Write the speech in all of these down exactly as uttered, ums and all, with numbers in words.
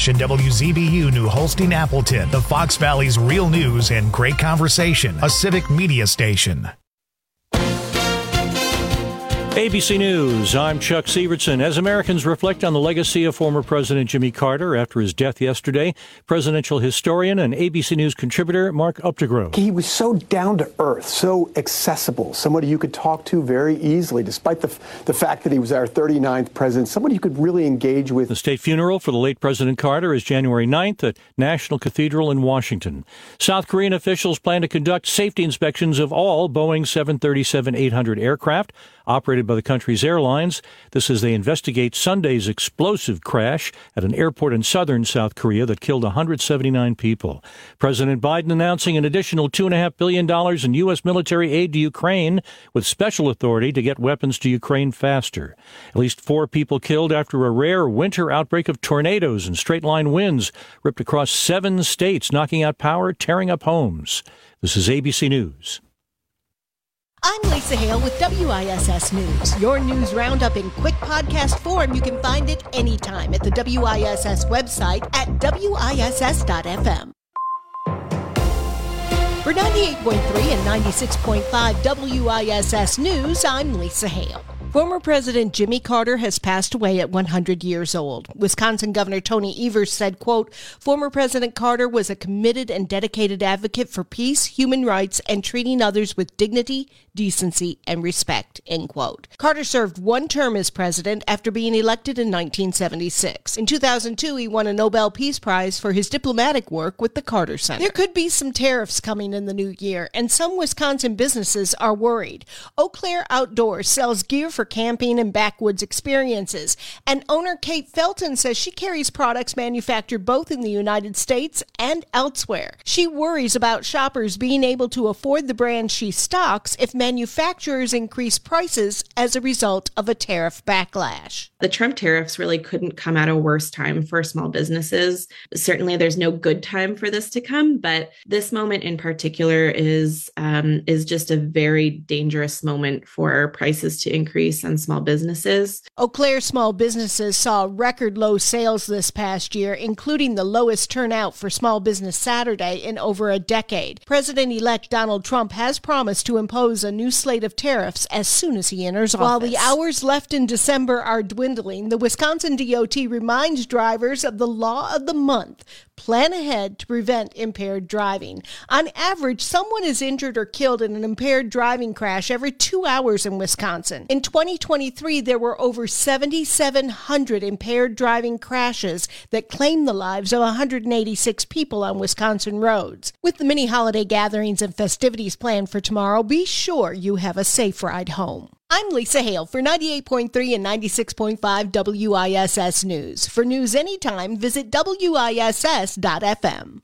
and W Z B U New Holstein Appleton, the Fox Valley's real news and great conversation, a civic media station. A B C News, I'm Chuck Sievertson. As Americans reflect on the legacy of former President Jimmy Carter after his death yesterday, presidential historian and A B C News contributor Mark Updegrove. He was so down to earth, so accessible, somebody you could talk to very easily, despite the, the fact that he was our thirty-ninth president, somebody you could really engage with. The state funeral for the late President Carter is January ninth at National Cathedral in Washington. South Korean officials plan to conduct safety inspections of all Boeing seven thirty-seven eight hundred aircraft operated by the country's airlines. This as they investigate Sunday's explosive crash at an airport in southern South Korea that killed one hundred seventy-nine people. President Biden announcing an additional two point five billion dollars in U S military aid to Ukraine with special authority to get weapons to Ukraine faster. At least four people killed after a rare winter outbreak of tornadoes and straight-line winds ripped across seven states, knocking out power, tearing up homes. This is A B C News. I'm Lisa Hale with W I S S News. Your news roundup in quick podcast form. You can find it anytime at the W I S S website at W I S S dot F M. For ninety-eight point three and ninety-six point five W I S S News, I'm Lisa Hale. Former President Jimmy Carter has passed away at one hundred years old. Wisconsin Governor Tony Evers said, quote, former President Carter was a committed and dedicated advocate for peace, human rights, and treating others with dignity, decency, and respect, end quote. Carter served one term as president after being elected in nineteen seventy-six. In two thousand two, he won a Nobel Peace Prize for his diplomatic work with the Carter Center. There could be some tariffs coming in the new year, and some Wisconsin businesses are worried. Eau Claire Outdoors sells gear for camping and backwoods experiences, and owner Kate Felton says she carries products manufactured both in the United States and elsewhere. She worries about shoppers being able to afford the brand she stocks if manufacturers increase prices as a result of a tariff backlash. The Trump tariffs really couldn't come at a worse time for small businesses. Certainly, there's no good time for this to come, but this moment in particular is um, is just a very dangerous moment for prices to increase on small businesses. Eau Claire small businesses saw record low sales this past year, including the lowest turnout for Small Business Saturday in over a decade. President-elect Donald Trump has promised to impose a new slate of tariffs as soon as he enters office. While the hours left in December are dwindling, the Wisconsin D O T reminds drivers of the law of the month. Plan ahead to prevent impaired driving. On average, someone is injured or killed in an impaired driving crash every two hours in Wisconsin. In twenty twenty-three, there were over seven thousand seven hundred impaired driving crashes that claimed the lives of one hundred eighty-six people on Wisconsin roads. With the many holiday gatherings and festivities planned for tomorrow, be sure you have a safe ride home. I'm Lisa Hale for ninety-eight point three and ninety-six point five W I S S News. For news anytime, visit W I S S dot F M.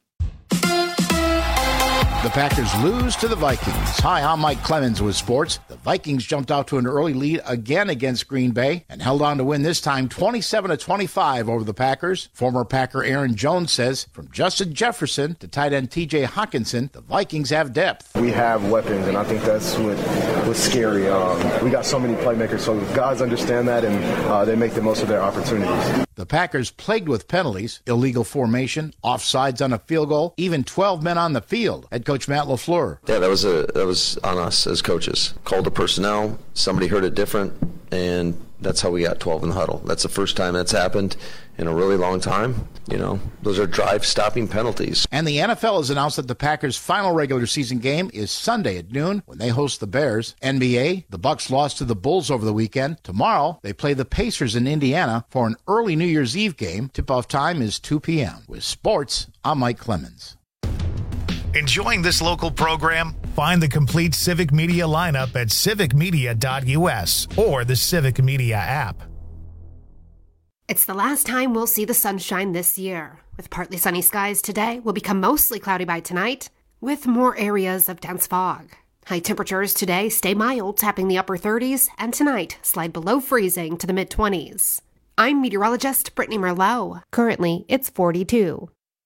The Packers lose to the Vikings. Hi, I'm Mike Clemens with sports. The Vikings jumped out to an early lead again against Green Bay and held on to win this time twenty-seven to twenty-five over the Packers. Former Packer Aaron Jones says, from Justin Jefferson to tight end T J Hawkinson, the Vikings have depth. We have weapons, and I think that's what what's scary. Um, we got so many playmakers, so guys understand that, and uh, they make the most of their opportunities. The Packers plagued with penalties, illegal formation, offsides on a field goal, even twelve men on the field. Head coach Matt LaFleur. Yeah, that was a that was on us as coaches. Called the personnel, somebody heard it different, and that's how we got twelve in the huddle. That's the first time that's happened in a really long time. You know, those are drive-stopping penalties. And the N F L has announced that the Packers' final regular season game is Sunday at noon when they host the Bears. N B A, the Bucks lost to the Bulls over the weekend. Tomorrow, they play the Pacers in Indiana for an early New Year's Eve game. Tip-off time is two p.m. With sports, I'm Mike Clemens. Enjoying this local program? Find the complete Civic Media lineup at civic media dot U S or the Civic Media app. It's the last time we'll see the sunshine this year. With partly sunny skies today, will become mostly cloudy by tonight, with more areas of dense fog. High temperatures today stay mild, tapping the upper thirties, and tonight slide below freezing to the mid-twenties. I'm meteorologist Brittany Merlot. Currently, it's forty-two.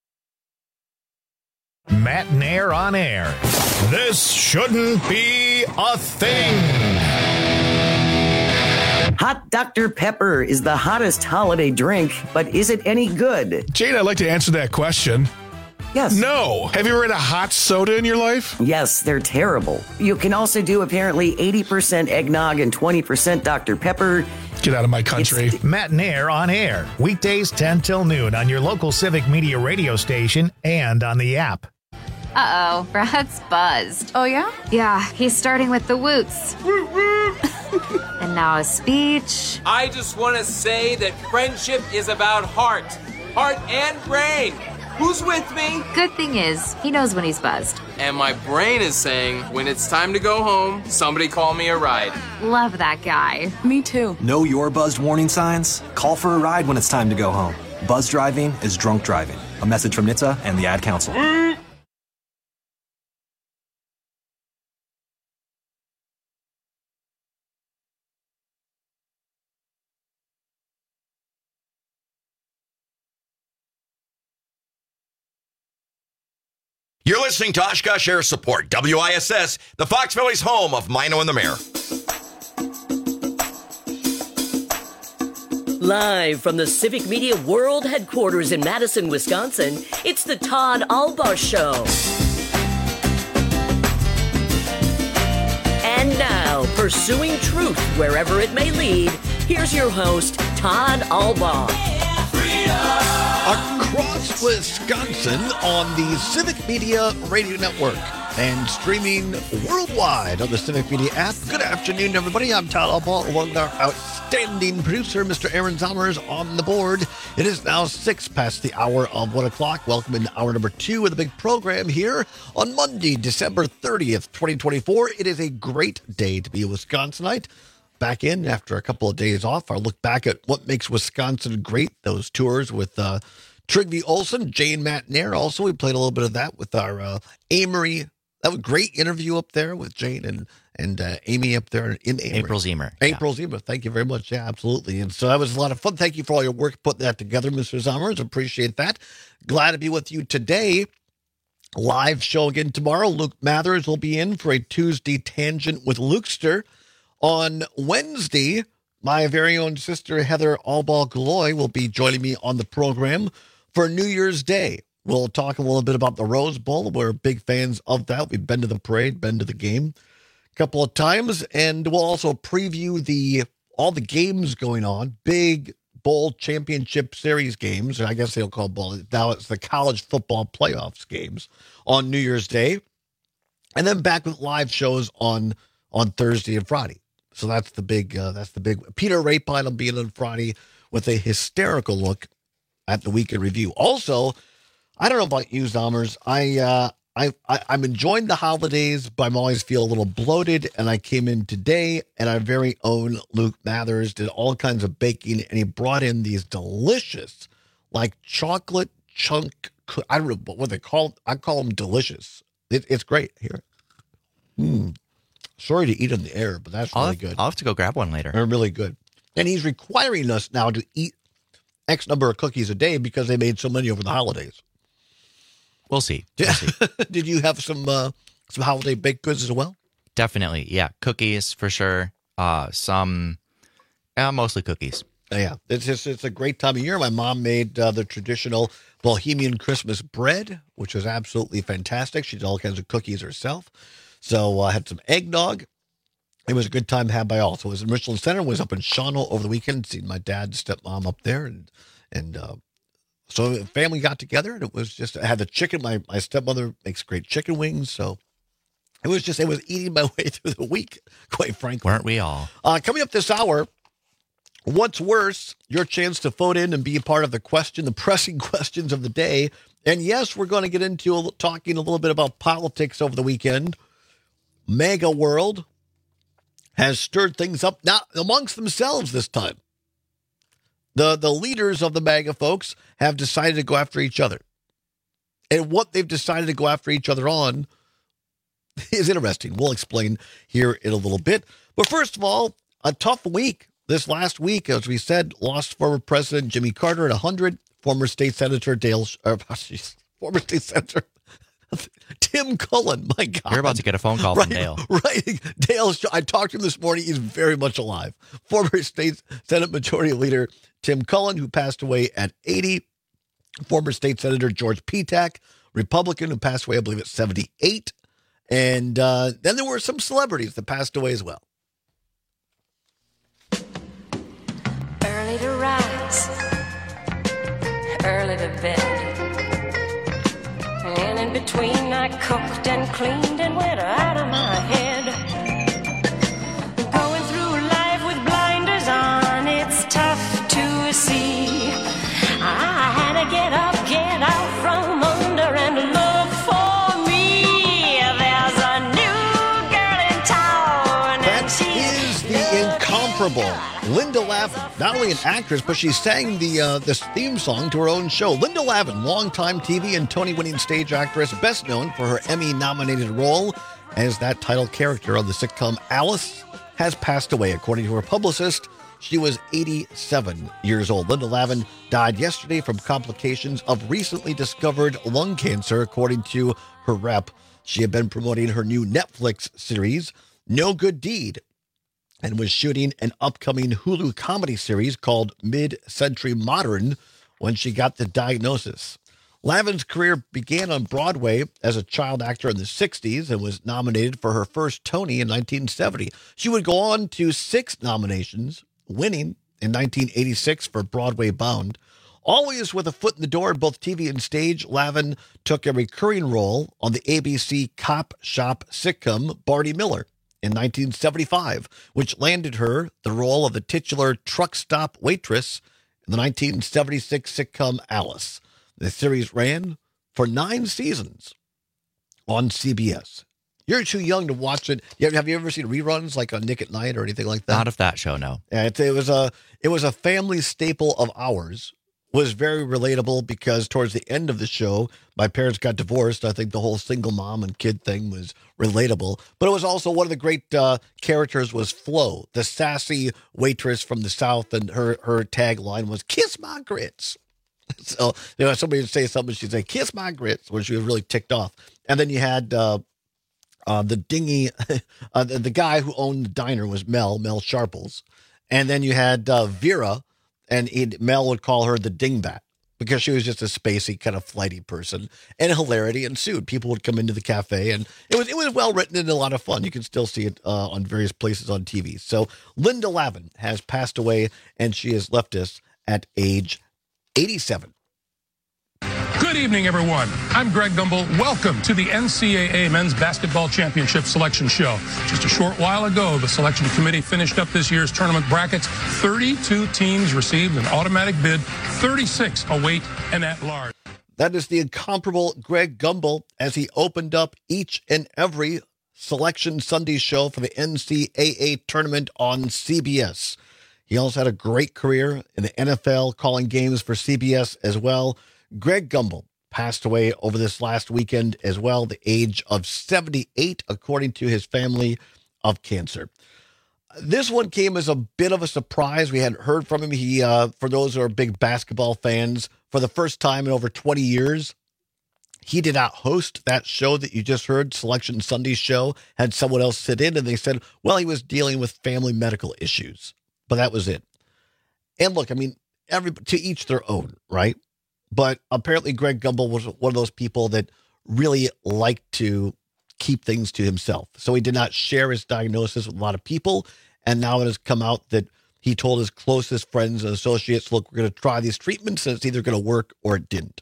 Matt Nair on air. This shouldn't be a thing. Hot Doctor Pepper is the hottest holiday drink, but is it any good? Jane, I'd like to answer that question. Yes. No. Have you ever had a hot soda in your life? Yes, they're terrible. You can also do apparently eighty percent eggnog and twenty percent Doctor Pepper. Get out of my country. It's Matt and Air on air. Weekdays ten till noon on your local Civic Media radio station and on the app. Uh-oh, Brad's buzzed. Oh, yeah? Yeah, he's starting with the woots. And now a speech. I just want to say that friendship is about heart. Heart and brain. Who's with me? Good thing is, he knows when he's buzzed. And my brain is saying, when it's time to go home, somebody call me a ride. Love that guy. Me too. Know your buzzed warning signs? Call for a ride when it's time to go home. Buzz driving is drunk driving. A message from N H T S A and the Ad Council. Mm. You're listening to Oshkosh Air Support, W I S S, the Fox Valley's home of Mino and the Mayor. Live from the Civic Media World Headquarters in Madison, Wisconsin, it's the Todd Albaugh Show. And now, pursuing truth wherever it may lead, here's your host, Todd Albaugh. Across Wisconsin on the Civic Media Radio Network and streaming worldwide on the Civic Media app. Good afternoon, everybody. I'm Todd Albaugh, along with our outstanding producer, Mister Aaron Zommers, on the board. It is now six past the hour of one o'clock. Welcome in hour number two of the big program here on Monday, December thirtieth, twenty twenty-four. It is a great day to be a Wisconsinite. Back in after a couple of days off. Our look back at what makes Wisconsin great. Those tours with uh, Trygve Olsen, Jane, Matt, and Air. Also, we played a little bit of that with our uh, Amory. That was a great interview up there with Jane and and uh, Amy up there in Amory. April Zemer. April yeah. Zemer. Thank you very much. Yeah, absolutely. And so that was a lot of fun. Thank you for all your work putting that together, Mister Zommers. Appreciate that. Glad to be with you today. Live show again tomorrow. Luke Mathers will be in for a Tuesday Tangent with Lukester. On Wednesday, my very own sister, Heather Albaugh-Galloy, will be joining me on the program for New Year's Day. We'll talk a little bit about the Rose Bowl. We're big fans of that. We've been to the parade, been to the game a couple of times, and we'll also preview the all the games going on, big bowl championship series games, and I guess they'll call bowl. Now it's the college football playoffs games on New Year's Day, and then back with live shows on, on Thursday and Friday. So that's the big, uh, that's the big, Peter Rapine will be in on Friday with a hysterical look at the weekend review. Also, I don't know about you, Zommers. I, uh, I, I, I'm enjoying the holidays, but I'm always feel a little bloated. And I came in today and our very own Luke Mathers did all kinds of baking and he brought in these delicious, like chocolate chunk, I don't know what they call, I call them delicious. It, it's great here. Mm. Sorry to eat on the air, but that's I'll really have, good. I'll have to go grab one later. They're really good. And he's requiring us now to eat X number of cookies a day because they made so many over the holidays. We'll see. We'll see. Did you have some uh, some holiday baked goods as well? Definitely, yeah. Cookies for sure. Uh, some, uh, mostly cookies. Yeah, it's just, it's a great time of year. My mom made uh, the traditional Bohemian Christmas bread, which was absolutely fantastic. She did all kinds of cookies herself. So I uh, had some eggnog. It was a good time had by all. So it was in Richland Center, was up in Shawano over the weekend, seeing my dad and stepmom up there. And and uh, so the family got together, and it was just, I had the chicken. My, my stepmother makes great chicken wings. So it was just, it was eating my way through the week, quite frankly. Weren't we all? Uh, coming up this hour, what's worse, your chance to phone in and be a part of the question, the pressing questions of the day. And yes, we're going to get into a, talking a little bit about politics over the weekend. MAGA World has stirred things up now amongst themselves this time. The the leaders of the MAGA folks have decided to go after each other. And what they've decided to go after each other on is interesting. We'll explain here in a little bit. But first of all, a tough week. This last week, as we said, lost former President Jimmy Carter at one hundred, former State Senator Dale, uh, geez, former State Senator Tim Cullen, my God. You're about to get a phone call right, from Dale. Right. Dale, I talked to him this morning. He's very much alive. Former state Senate Majority Leader Tim Cullen, who passed away at eighty. Former State Senator George Petak, Republican, who passed away, I believe, at seventy-eight. And uh, then there were some celebrities that passed away as well. Early to rise, early to bed. And in between, I cooked and cleaned and went out of my head. Going through life with blinders on, it's tough to see. I had to get up, get out from under and look for me. There's a new girl in town. That is the incomparable Linda Lavin, not only an actress, but she sang the uh, this theme song to her own show. Linda Lavin, longtime T V and Tony-winning stage actress, best known for her Emmy-nominated role as that title character on the sitcom Alice, has passed away. According to her publicist, she was eighty-seven years old. Linda Lavin died yesterday from complications of recently discovered lung cancer, according to her rep. She had been promoting her new Netflix series, No Good Deed, and was shooting an upcoming Hulu comedy series called Mid-Century Modern when she got the diagnosis. Lavin's career began on Broadway as a child actor in the sixties and was nominated for her first Tony in nineteen seventy. She would go on to six nominations, winning in nineteen eighty-six for Broadway Bound. Always with a foot in the door in both T V and stage, Lavin took a recurring role on the A B C cop shop sitcom Barney Miller in nineteen seventy-five, which landed her the role of the titular truck stop waitress in the nineteen seventy-six sitcom Alice. The series ran for nine seasons on C B S. You're too young to watch it. Have you ever seen reruns like on Nick at Night or anything like that? Not of that show, no. Yeah, it, it was a it was a family staple of ours. Was very relatable because towards the end of the show, my parents got divorced. I think the whole single mom and kid thing was relatable. But it was also one of the great uh, characters was Flo, the sassy waitress from the South, and her her tagline was "Kiss my grits." So you know, somebody would say something, she'd say "Kiss my grits," when she was really ticked off. And then you had uh, uh, the dingy, uh, the, the guy who owned the diner was Mel, Mel Sharples, and then you had uh, Vera. And he'd, Mel would call her the dingbat because she was just a spacey, kind of flighty person. And hilarity ensued. People would come into the cafe, and it was it was well written and a lot of fun. You can still see it uh, on various places on T V. So Linda Lavin has passed away, and she has left us at age eighty-seven. Good evening, everyone. I'm Greg Gumbel. Welcome to the N C double A Men's Basketball Championship Selection Show. Just a short while ago, the selection committee finished up this year's tournament brackets. thirty-two teams received an automatic bid, thirty-six await an at-large. That is the incomparable Greg Gumbel as he opened up each and every Selection Sunday show for the N C double A tournament on C B S. He also had a great career in the N F L, calling games for C B S as well. Greg Gumbel passed away over this last weekend as well, the age of seventy-eight, according to his family, of cancer. This one came as a bit of a surprise. We hadn't heard from him. He, uh, for those who are big basketball fans, for the first time in over twenty years, he did not host that show that you just heard, Selection Sunday show, had someone else sit in, and they said, well, he was dealing with family medical issues, but that was it. And look, I mean, every to each their own, right? But apparently Greg Gumbel was one of those people that really liked to keep things to himself. So he did not share his diagnosis with a lot of people. And now it has come out that he told his closest friends and associates, look, we're going to try these treatments, and it's either going to work or it didn't.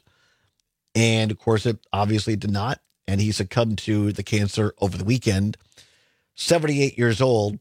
And of course, it obviously did not. And he succumbed to the cancer over the weekend, seventy-eight years old.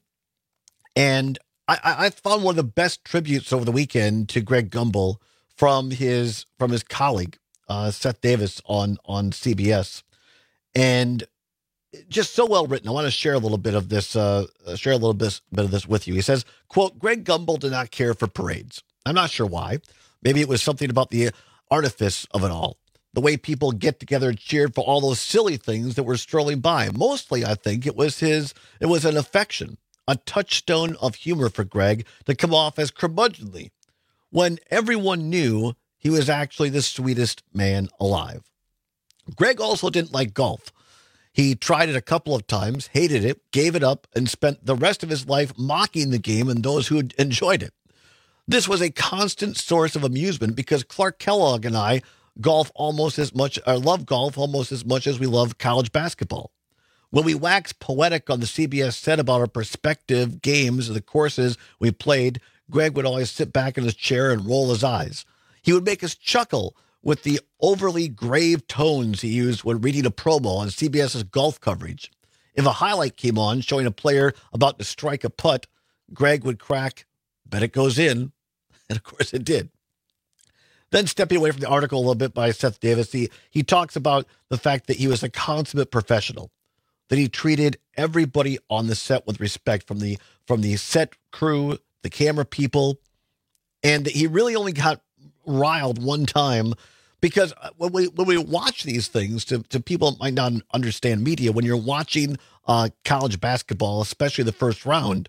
And I, I found one of the best tributes over the weekend to Greg Gumbel from his from his colleague, uh, Seth Davis on, on C B S. And just so well written. I want to share a little bit of this, uh, share a little bit, bit of this with you. He says, quote, Greg Gumbel did not care for parades. I'm not sure why. Maybe it was something about the artifice of it all. The way people get together and cheered for all those silly things that were strolling by. Mostly, I think, it was his, it was an affection, a touchstone of humor for Greg to come off as curmudgeonly, when everyone knew he was actually the sweetest man alive. Greg also didn't like golf. He tried it a couple of times, hated it, gave it up, and spent the rest of his life mocking the game and those who enjoyed it. This was a constant source of amusement because Clark Kellogg and I golf almost as much, or love golf almost as much as we love college basketball. When we waxed poetic on the C B S set about our prospective games and the courses we played, Greg would always sit back in his chair and roll his eyes. He would make us chuckle with the overly grave tones he used when reading a promo on CBS's golf coverage. If a highlight came on showing a player about to strike a putt, Greg would crack, "Bet it goes in." And of course it did. Then stepping away from the article a little bit by Seth Davis, he, he talks about the fact that he was a consummate professional, that he treated everybody on the set with respect, from the from the set crew, the camera people, and that he really only got riled one time because when we when we watch these things, to, to people that might not understand media, when you're watching uh, college basketball, especially the first round,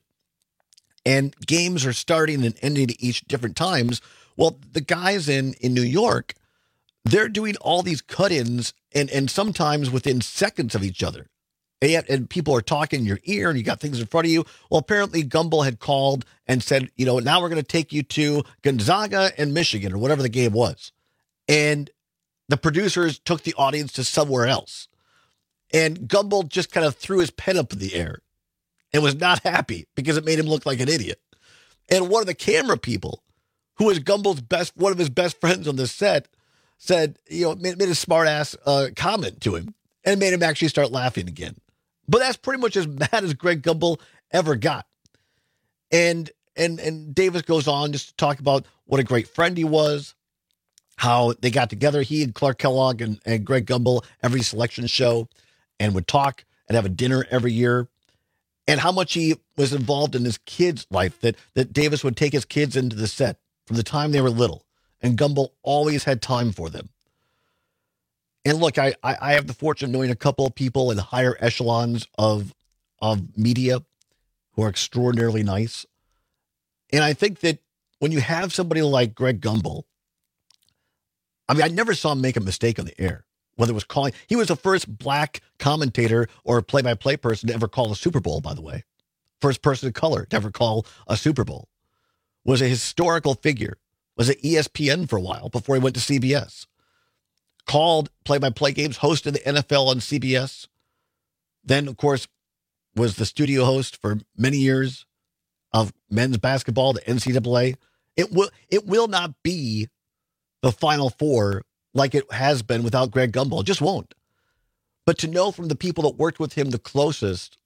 and games are starting and ending at each different times, well, the guys in, in New York, they're doing all these cut-ins and, and sometimes within seconds of each other. And, yet, and people are talking in your ear and you got things in front of you. Well, apparently Gumbel had called and said, you know, now we're going to take you to Gonzaga and Michigan or whatever the game was. And the producers took the audience to somewhere else. And Gumbel just kind of threw his pen up in the air and was not happy because it made him look like an idiot. And one of the camera people, who was Gumbel's best, one of his best friends on the set, said, you know, made, made a smart ass uh, comment to him and made him actually start laughing again. But that's pretty much as mad as Greg Gumbel ever got. And and and Davis goes on just to talk about what a great friend he was, how they got together, he and Clark Kellogg and, and Greg Gumbel, every selection show, and would talk and have a dinner every year, and how much he was involved in his kids' life, that, that Davis would take his kids into the set from the time they were little, and Gumbel always had time for them. And look, I, I, I have the fortune of knowing a couple of people in higher echelons of, of media who are extraordinarily nice. And I think that when you have somebody like Greg Gumbel, I mean, I never saw him make a mistake on the air, whether it was calling. He was the first black commentator or play-by-play person to ever call a Super Bowl, by the way. First person of color to ever call a Super Bowl. Was a historical figure. Was at E S P N for a while before he went to C B S. Called play-by-play games, hosted the N F L on C B S. Then, of course, was the studio host for many years of men's basketball, the N C double A. It will, it will not be the Final Four like it has been without Greg Gumbel. It just won't. But to know from the people that worked with him the closest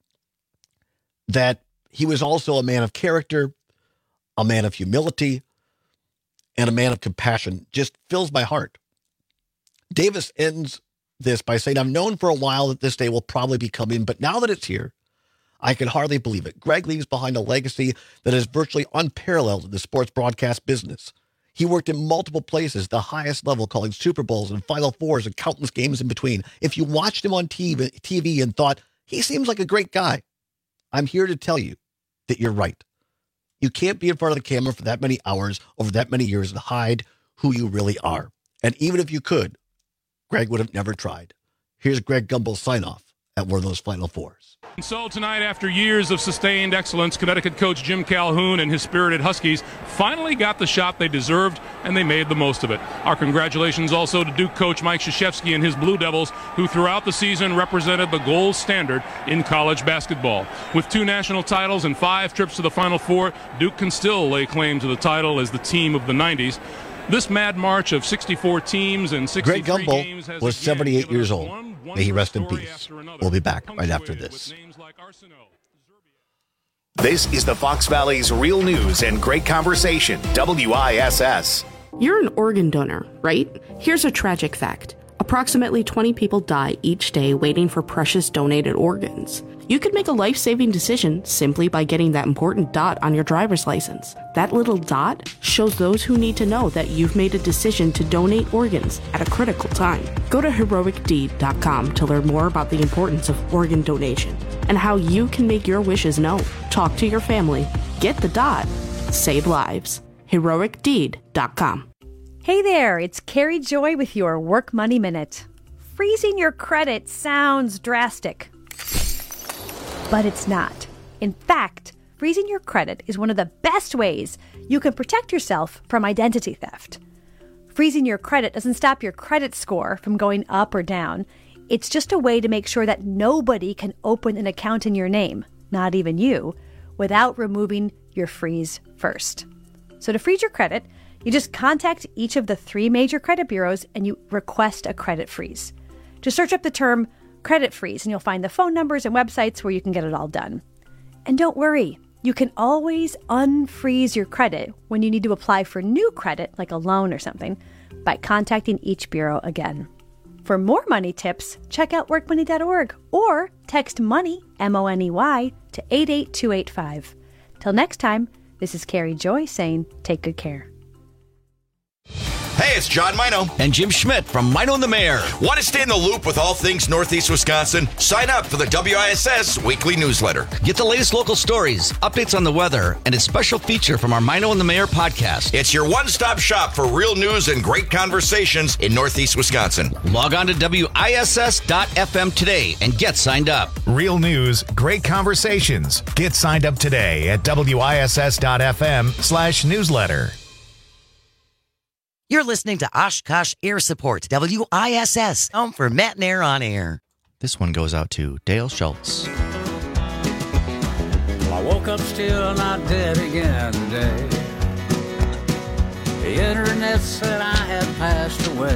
that he was also a man of character, a man of humility, and a man of compassion just fills my heart. Davis ends this by saying, "I've known for a while that this day will probably be coming, but now that it's here, I can hardly believe it. Greg leaves behind a legacy that is virtually unparalleled in the sports broadcast business. He worked in multiple places, the highest level, calling Super Bowls and Final Fours and countless games in between. If you watched him on T V, T V and thought, he seems like a great guy, I'm here to tell you that you're right. You can't be in front of the camera for that many hours over that many years and hide who you really are. And even if you could, Greg would have never tried." Here's Greg Gumbel's sign-off at one of those Final Fours. And so tonight, after years of sustained excellence, Connecticut coach Jim Calhoun and his spirited Huskies finally got the shot they deserved, and they made the most of it. Our congratulations also to Duke coach Mike Krzyzewski and his Blue Devils, who throughout the season represented the gold standard in college basketball. With two national titles and five trips to the Final Four, Duke can still lay claim to the title as the team of the nineties. This mad march of sixty-four teams and sixty-three Greg Gumbel games has was seventy-eight years old. one May he rest in peace. We'll be back right after this. This is the Fox Valley's Real News and Great Conversation, W I S S. You're an organ donor, right? Here's a tragic fact. Approximately twenty people die each day waiting for precious donated organs. You could make a life-saving decision simply by getting that important dot on your driver's license. That little dot shows those who need to know that you've made a decision to donate organs at a critical time. Go to heroic deed dot com to learn more about the importance of organ donation and how you can make your wishes known. Talk to your family. Get the dot. Save lives. heroic deed dot com. Hey there, it's Carrie Joy with your Work Money Minute. freezing your credit sounds drastic, but it's not. In fact, freezing your credit is one of the best ways you can protect yourself from identity theft. Freezing your credit doesn't stop your credit score from going up or down. It's just a way to make sure that nobody can open an account in your name, not even you, without removing your freeze first. So to freeze your credit, you just contact each of the three major credit bureaus and you request a credit freeze. Just search up the term credit freeze and you'll find the phone numbers and websites where you can get it all done. And don't worry, you can always unfreeze your credit when you need to apply for new credit, like a loan or something, by contacting each bureau again. For more money tips, check out work money dot org or text MONEY, M O N E Y, to eight eight two eight five. Till next time, this is Carrie Joy saying take good care. Hey, it's John Mino. And Jim Schmidt from Mino and the Mayor. Want to stay in the loop with all things Northeast Wisconsin? Sign up for the W I S S weekly newsletter. Get the latest local stories, updates on the weather, and a special feature from our Mino and the Mayor podcast. It's your one-stop shop for real news and great conversations in Northeast Wisconsin. Log on to W I S S dot F M today and get signed up. Real news, great conversations. Get signed up today at W I S S dot F M slash newsletter. You're listening to Oshkosh Air Support, W I S S, home for Matt and Air on Air. This one goes out to Dale Schultz. Well, I woke up still not dead again today. The internet said I had passed away.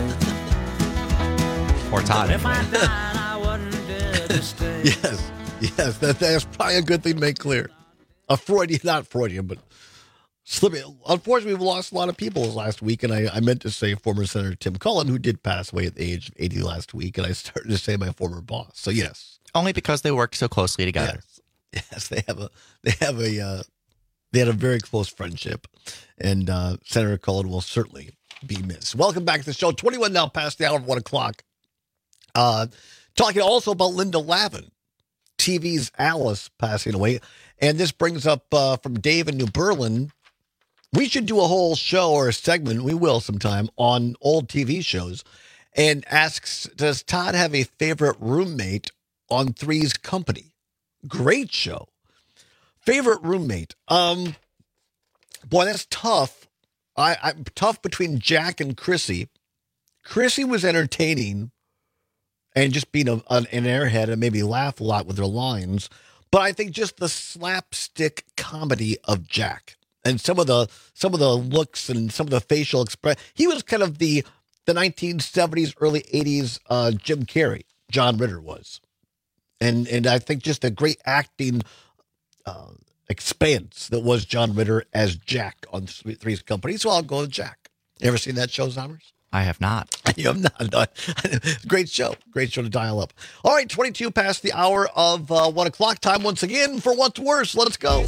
Or Todd. If I died, I wasn't dead to stay. Yes, yes, that, that's probably a good thing to make clear. A Freudian, not Freudian, but slipping. Unfortunately, we've lost a lot of people last week, and I, I meant to say former Senator Tim Cullen, who did pass away at the age of eighty last week, and I started to say my former boss. So yes, only because they worked so closely together. Yes, yes they have a they have a uh, they had a very close friendship, and uh, Senator Cullen will certainly be missed. Welcome back to the show. twenty-one now past the hour of one o'clock. Uh, talking also about Linda Lavin, T V's Alice, passing away, and this brings up uh, from Dave in New Berlin. We should do a whole show or a segment, we will sometime, on old T V shows, and asks, does Todd have a favorite roommate on Three's Company? Great show. Favorite roommate. Um, boy, that's tough. I, I'm tough between Jack and Chrissy. Chrissy was entertaining and just being a, an, an airhead and maybe laugh a lot with her lines. But I think just the slapstick comedy of Jack. And some of the some of the looks and some of the facial expression. He was kind of the the nineteen seventies, early eighties uh, Jim Carrey. John Ritter was, and and I think just a great acting uh, expanse that was John Ritter as Jack on Three's Company. So I'll go with Jack. You ever seen that show, Zommers? I have not. You have not. No. Great show. Great show to dial up. All right, twenty-two past the hour of uh, one o'clock. Time once again for What's Worse. Let us go.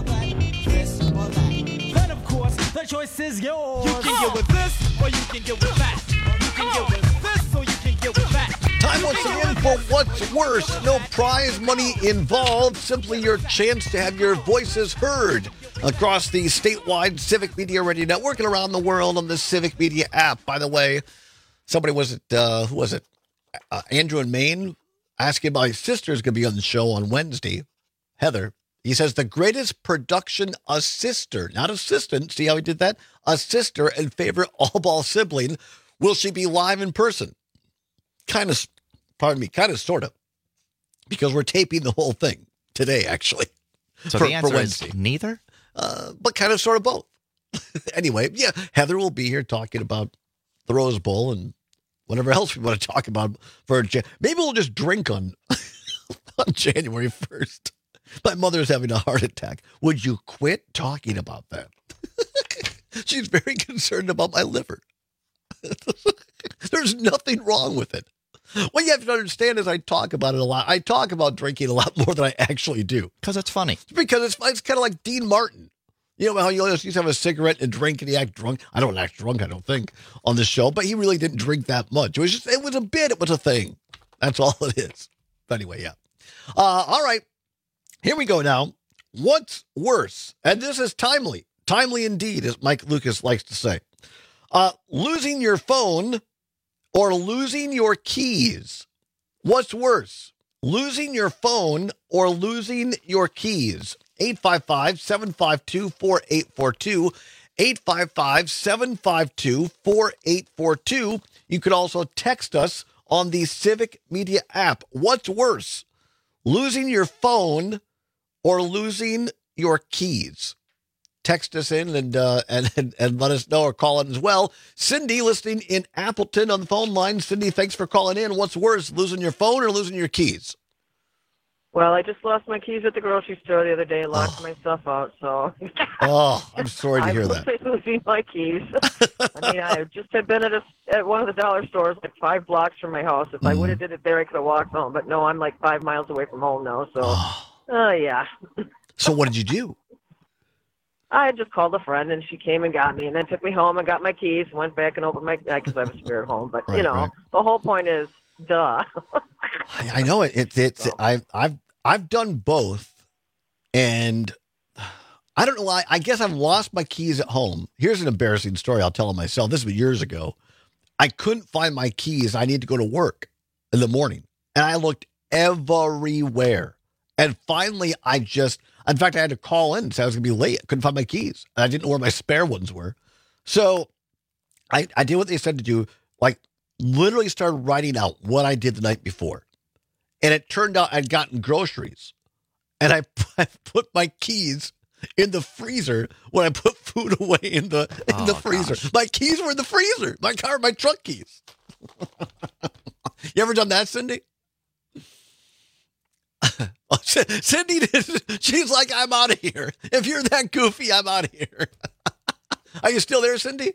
The choice is yours. You can get with this, or you can get with that. You can get with this, or you can get with that. Time once again for What's Worse. No prize money involved. Simply your chance to have your voices heard across the statewide Civic Media Radio Network and around the world on the Civic Media app. By the way, somebody was it? Uh, who was it? Uh, Andrew in Maine asking my sister's going to be on the show on Wednesday. Heather. He says the greatest production assister, not assistant, see how he did that? A sister and favorite all-ball sibling. Will she be live in person? Kind of, pardon me, kind of, sort of. Because we're taping the whole thing today, actually. So for, the answer for Wednesday. is neither? Uh, but kind of, sort of both. Anyway, yeah, Heather will be here talking about the Rose Bowl and whatever else we want to talk about. For Maybe we'll just drink on, on January first. My mother's having a heart attack. Would you quit talking about that? She's very concerned about my liver. There's nothing wrong with it. What you have to understand is I talk about it a lot. I talk about drinking a lot more than I actually do. Because it's funny. Because it's, it's kind of like Dean Martin. You know how you always used to have a cigarette and drink and he act drunk? I don't act drunk, I don't think, on the show. But he really didn't drink that much. It was just, it was a bit. It was a thing. That's all it is. But anyway, yeah. Uh, all right. Here we go now. What's worse? And this is timely. Timely indeed, as Mike Lucas likes to say. Uh, losing your phone or losing your keys? What's worse, losing your phone or losing your keys? eight five five, seven five two, four eight four two. eight five five, seven five two, four eight four two. You could also text us on the Civic Media app. What's worse, losing your phone or losing your keys? Text us in and, uh, and, and, and let us know, or call in as well. Cindy, listening in Appleton on the phone line. Cindy, thanks for calling in. What's worse, losing your phone or losing your keys? Well, I just lost my keys at the grocery store the other day, locked oh. my stuff out, so... oh, I'm sorry to hear I that. I was losing my keys. I mean, I just had been at a, at one of the dollar stores like five blocks from my house. If mm. I would have did it there, I could have walked home. But no, I'm like five miles away from home now, so... Oh, uh, yeah. So what did you do? I just called a friend, and she came and got me, and then took me home and got my keys, went back and opened my... Because I have a spare at home, but, right, you know, right. the whole point is, duh. I, I know it. it it's so. I, I've... I've done both, and I don't know why. I guess I've lost my keys at home. Here's an embarrassing story I'll tell myself. This was years ago. I couldn't find my keys. I needed to go to work in the morning, and I looked everywhere. And finally, I just, in fact, I had to call in and say I was going to be late. I couldn't find my keys, and I didn't know where my spare ones were. So I, I did what they said to do, like literally started writing out what I did the night before. And it turned out I'd gotten groceries, and I, I put my keys in the freezer when I put food away in the in oh, the freezer. Gosh. My keys were in the freezer. My car, my truck keys. You ever done that, Cindy? oh, Cindy, she's like, I'm out of here. If you're that goofy, I'm out of here. Are you still there, Cindy?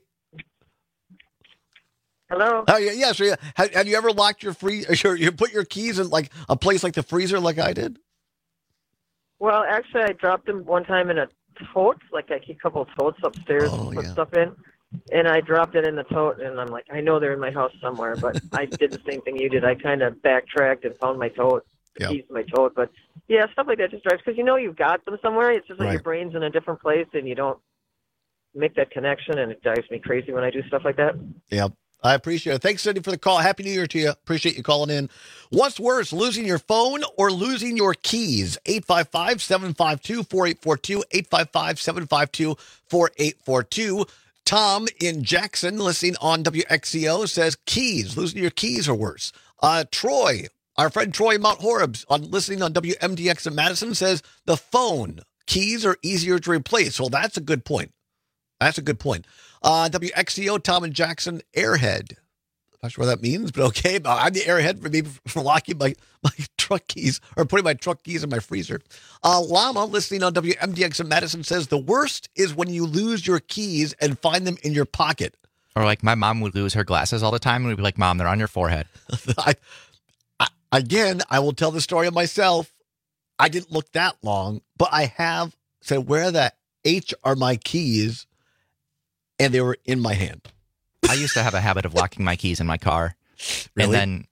Hello? Oh, yeah, yeah. So, yeah. Have, have you ever locked your free, your, you put your keys in like a place like the freezer like I did? Well, actually, I dropped them one time in a tote. Like I keep a couple of totes upstairs oh, to put yeah. stuff in. And I dropped it in the tote, and I'm like, I know they're in my house somewhere, but I did the same thing you did. I kind of backtracked and found my tote, the yep. keys to my tote. But, yeah, stuff like that just drives, because you know you've got them somewhere. It's just like right. your brain's in a different place, and you don't make that connection, and it drives me crazy when I do stuff like that. Yep. I appreciate it. Thanks, Cindy, for the call. Happy New Year to you. Appreciate you calling in. What's worse, losing your phone or losing your keys? eight five five, seven five two, four eight four two, eight five five, seven five two, four eight four two. Tom in Jackson, listening on W X C O, says keys. Losing your keys are worse. Uh, Troy, our friend Troy Mount Horeb, on listening on W M D X in Madison, says the phone. Keys are easier to replace. Well, that's a good point. That's a good point. Uh, W X C O, Tom and Jackson, airhead. Not sure what that means, but okay. I'm the airhead for maybe for locking my, my truck keys or putting my truck keys in my freezer. Uh, Llama, listening on W M D X in Madison, says the worst is when you lose your keys and find them in your pocket. Or like my mom would lose her glasses all the time, and we'd be like, Mom, they're on your forehead. I, I, again, I will tell the story of myself. I didn't look that long, but I have said, where the H are my keys? And they were in my hand. I used to have a habit of locking my keys in my car. Really? And then,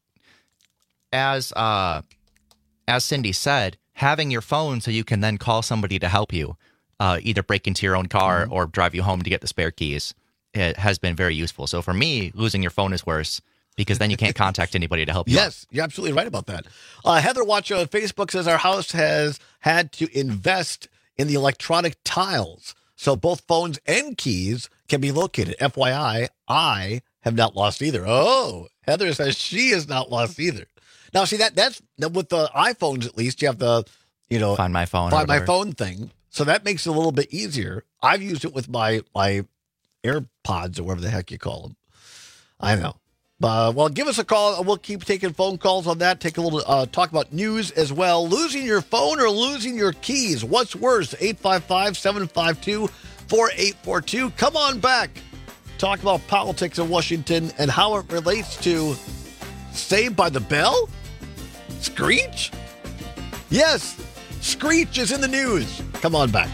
as uh, as Cindy said, having your phone so you can then call somebody to help you, uh, either break into your own car mm-hmm. or drive you home to get the spare keys, it has been very useful. So for me, losing your phone is worse because then you can't contact anybody to help you. Yes, out. You're absolutely right about that. Uh, Heather Watch on Facebook says our house has had to invest in the electronic tiles so both phones and keys can be located. F Y I, I have not lost either. Oh, Heather says she has not lost either. Now, see, that that's with the iPhones, at least, you have the, you know, Find My Phone. Find My Phone thing. So that makes it a little bit easier. I've used it with my, my AirPods or whatever the heck you call them. I know. Uh, well, give us a call. We'll keep taking phone calls on that. Take a little uh, talk about news as well. Losing your phone or losing your keys? What's worse? eight five five, seven five two, four eight four two. Come on back. Talk about politics in Washington and how it relates to Saved by the Bell? Screech? Yes, Screech is in the news. Come on back.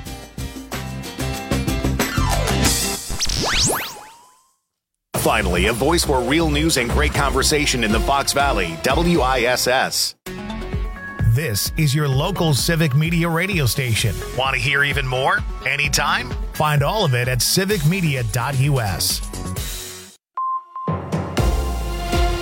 Finally, a voice for real news and great conversation in the Fox Valley, W I S S. This is your local civic media radio station. Want to hear even more? Anytime? Find all of it at civic media dot U S.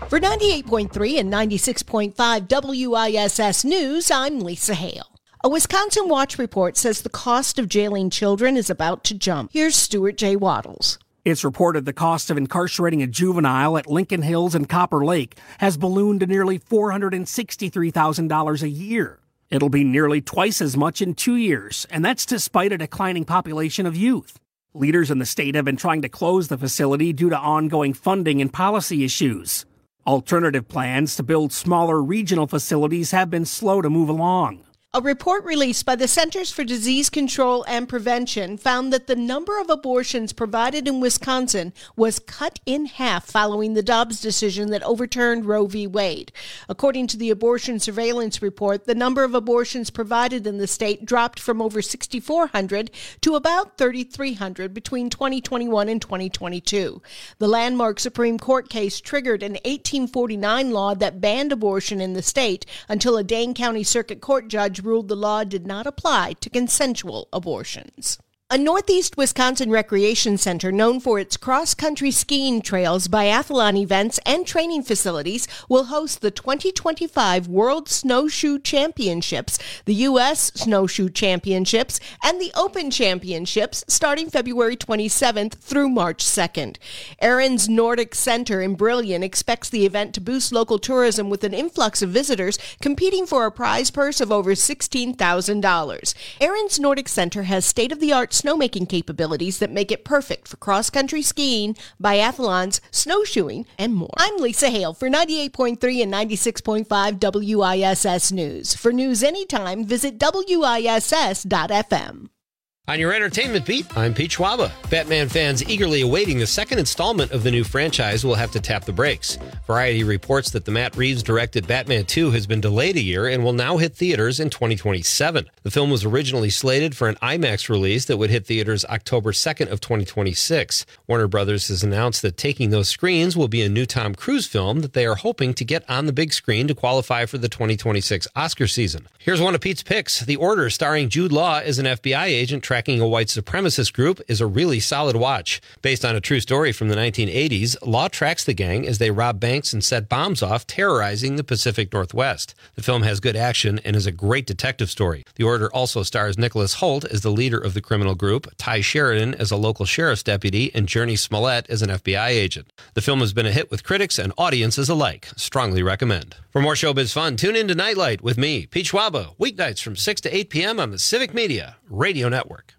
For ninety-eight point three and ninety-six point five W I S S News, I'm Lisa Hale. A Wisconsin Watch report says the cost of jailing children is about to jump. Here's Stuart J. Waddles. It's reported the cost of incarcerating a juvenile at Lincoln Hills and Copper Lake has ballooned to nearly four hundred sixty-three thousand dollars a year. It'll be nearly twice as much in two years, and that's despite a declining population of youth. Leaders in the state have been trying to close the facility due to ongoing funding and policy issues. Alternative plans to build smaller regional facilities have been slow to move along. A report released by the Centers for Disease Control and Prevention found that the number of abortions provided in Wisconsin was cut in half following the Dobbs decision that overturned Roe v. Wade. According to the abortion surveillance report, the number of abortions provided in the state dropped from over six thousand four hundred to about three thousand three hundred between twenty twenty-one and twenty twenty-two. The landmark Supreme Court case triggered an eighteen forty-nine law that banned abortion in the state until a Dane County Circuit Court judge ruled the law did not apply to consensual abortions. A Northeast Wisconsin recreation center known for its cross-country skiing trails, biathlon events, and training facilities will host the twenty twenty-five World Snowshoe Championships, the U S Snowshoe Championships, and the Open Championships starting February twenty-seventh through March second. Aaron's Nordic Center in Brillion expects the event to boost local tourism with an influx of visitors competing for a prize purse of over sixteen thousand dollars. Aaron's Nordic Center has state-of-the-art snowmaking capabilities that make it perfect for cross-country skiing, biathlons, snowshoeing, and more. I'm Lisa Hale for ninety-eight point three and ninety-six point five W I S S News. For news anytime, visit W I S S dot F M. On your entertainment beat, I'm Pete Schwaba. Batman fans eagerly awaiting the second installment of the new franchise will have to tap the brakes. Variety reports that the Matt Reeves-directed Batman two has been delayed a year and will now hit theaters in twenty twenty-seven. The film was originally slated for an IMAX release that would hit theaters October second of twenty twenty-six. Warner Brothers has announced that taking those screens will be a new Tom Cruise film that they are hoping to get on the big screen to qualify for the twenty twenty-six Oscar season. Here's one of Pete's picks. The Order, starring Jude Law as an F B I agent tracking a white supremacist group, is a really solid watch. Based on a true story from the nineteen eighties, Law tracks the gang as they rob banks and set bombs off, terrorizing the Pacific Northwest. The film has good action and is a great detective story. The Order also stars Nicholas Hoult as the leader of the criminal group, Ty Sheridan as a local sheriff's deputy, and Journey Smollett as an F B I agent. The film has been a hit with critics and audiences alike. Strongly recommend. For more showbiz fun, tune in to Nightlight with me, Pete Schwaba, weeknights from six to eight p.m. on the Civic Media Radio Network.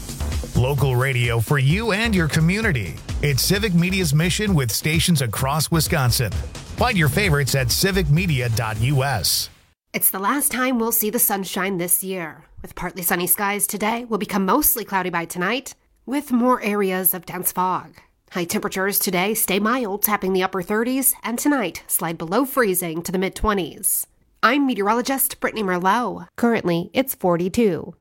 Local radio for you and your community. It's Civic Media's mission with stations across Wisconsin. Find your favorites at civic media dot U S. It's the last time we'll see the sunshine this year. With partly sunny skies today, will become mostly cloudy by tonight, with more areas of dense fog. High temperatures today stay mild, tapping the upper thirties, and tonight slide below freezing to the mid-twenties. I'm meteorologist Brittany Merlot. Currently, it's forty-two.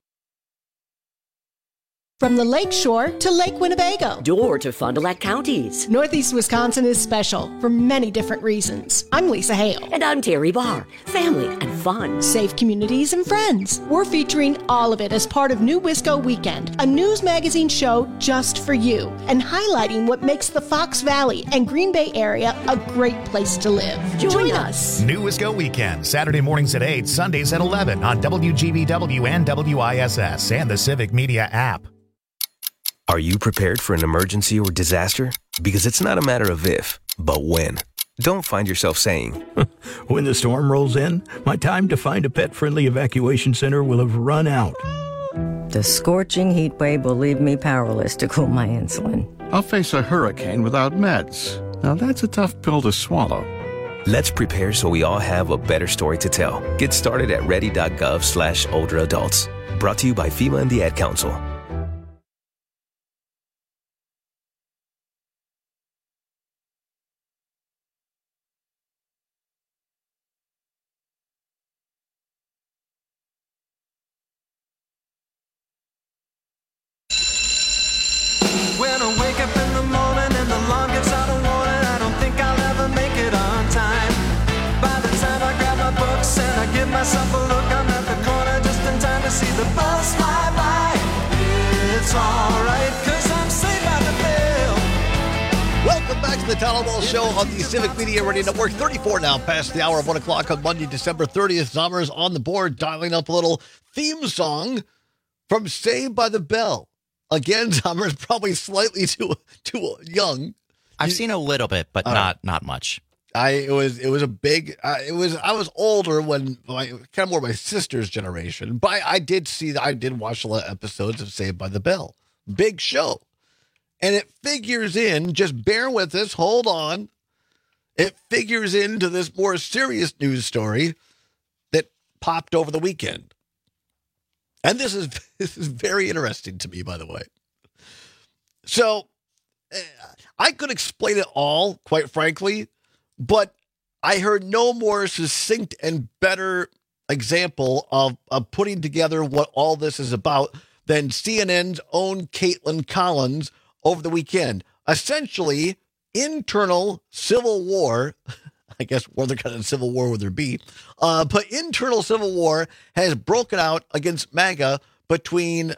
From the Lake Shore to Lake Winnebago. Door to Fond du Lac counties. Northeast Wisconsin is special for many different reasons. I'm Lisa Hale. And I'm Terry Barr. Family and fun. Safe communities and friends. We're featuring all of it as part of New Wisco Weekend, a news magazine show just for you, and highlighting what makes the Fox Valley and Green Bay area a great place to live. Join, Join us. us. New Wisco Weekend, Saturday mornings at eight, Sundays at eleven on W G B W and W I S S and the Civic Media app. Are you prepared for an emergency or disaster? Because it's not a matter of if, but when. Don't find yourself saying, when the storm rolls in, my time to find a pet-friendly evacuation center will have run out. The scorching heat wave will leave me powerless to cool my insulin. I'll face a hurricane without meds. Now that's a tough pill to swallow. Let's prepare so we all have a better story to tell. Get started at ready.gov slash older adults. Brought to you by FEMA and the Ad Council. When I wake up in the morning and the alarm gets out of warning, I don't think I'll ever make it on time. By the time I grab my books and I give myself a look, I'm at the corner just in time to see the bus fly by. It's alright, cause I'm saved by the bell. Welcome back to the Town Hall Show on the Civic Media Radio Network. thirty-four now past the hour of one o'clock on Monday, December thirtieth. Zommers on the board, dialing up a little theme song from Saved by the Bell. Again, Zommers probably slightly too too young. I've you, seen a little bit, but not right. not much. I it was it was a big uh, it was I was older when my kind of more my sister's generation, but I, I did see I did watch a lot of episodes of Saved by the Bell. Big show. And it figures in, just bear with us, hold on. It figures into this more serious news story that popped over the weekend. And this is this is very interesting to me, by the way. So, I could explain it all, quite frankly, but I heard no more succinct and better example of, of putting together what all this is about than C N N's own Caitlin Collins over the weekend. Essentially, internal civil war, I guess what other kind of civil war would there be, uh, but internal civil war has broken out against MAGA between,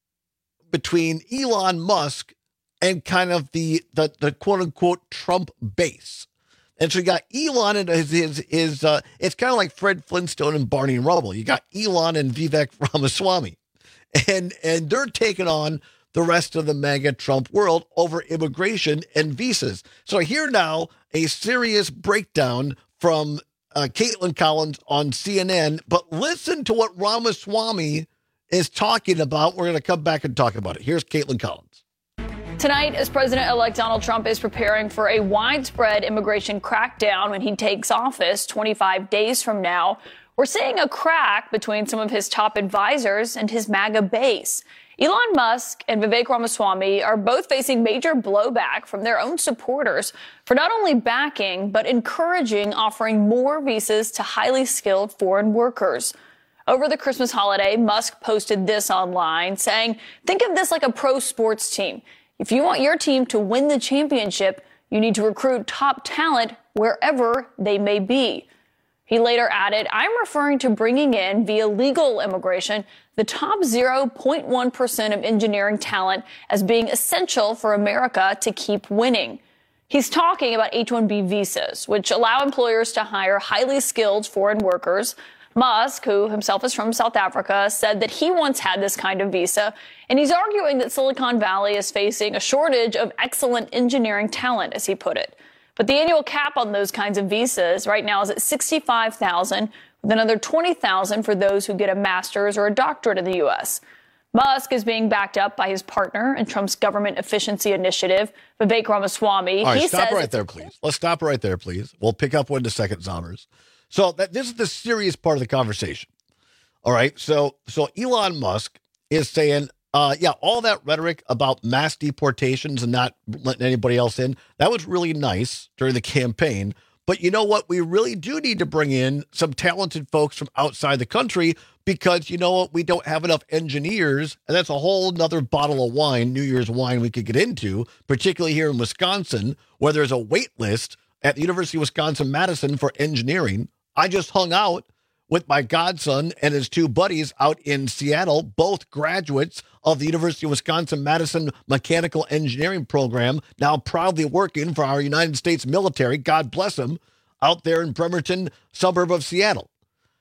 between Elon Musk and kind of the, the, the quote-unquote Trump base. And so you got Elon and his, his, his uh, it's kind of like Fred Flintstone and Barney Rubble. You got Elon and Vivek Ramaswamy. And, and they're taking on the rest of the MAGA Trump world over immigration and visas. So here now, a serious breakdown from uh, Caitlin Collins on C N N. But listen to what Ramaswamy is talking about. We're going to come back and talk about it. Here's Caitlin Collins. Tonight, as President-elect Donald Trump is preparing for a widespread immigration crackdown when he takes office twenty-five days from now, we're seeing a crack between some of his top advisors and his MAGA base. Elon Musk and Vivek Ramaswamy are both facing major blowback from their own supporters for not only backing, but encouraging offering more visas to highly skilled foreign workers. Over the Christmas holiday, Musk posted this online saying, think of this like a pro sports team. If you want your team to win the championship, you need to recruit top talent wherever they may be. He later added, I'm referring to bringing in, via legal immigration, the top zero point one percent of engineering talent as being essential for America to keep winning. He's talking about H one B visas, which allow employers to hire highly skilled foreign workers. Musk, who himself is from South Africa, said that he once had this kind of visa, and he's arguing that Silicon Valley is facing a shortage of excellent engineering talent, as he put it. But the annual cap on those kinds of visas right now is at sixty-five thousand, with another twenty thousand for those who get a master's or a doctorate in the U S. Musk is being backed up by his partner in Trump's government efficiency initiative, Vivek Ramaswamy. All right, he stop says right there, please. Let's stop right there, please. We'll pick up one in a second, Zommers. So that, this is the serious part of the conversation. All right, so so Elon Musk is saying, Uh, yeah, all that rhetoric about mass deportations and not letting anybody else in, that was really nice during the campaign. But you know what? We really do need to bring in some talented folks from outside the country because, you know what? We don't have enough engineers. And that's a whole nother bottle of wine, New Year's wine we could get into, particularly here in Wisconsin, where there's a wait list at the University of Wisconsin-Madison for engineering. I just hung out with my godson and his two buddies out in Seattle, both graduates of the University of Wisconsin-Madison Mechanical Engineering Program, now proudly working for our United States military, God bless them, out there in Bremerton, suburb of Seattle.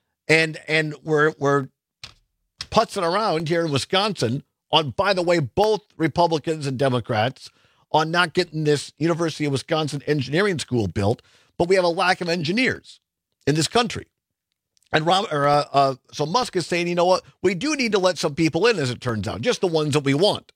And and we're, we're putzing around here in Wisconsin on, by the way, both Republicans and Democrats on not getting this University of Wisconsin Engineering School built, but we have a lack of engineers in this country. And Rom, or, uh, uh, so Musk is saying, you know what, we do need to let some people in, as it turns out, just the ones that we want.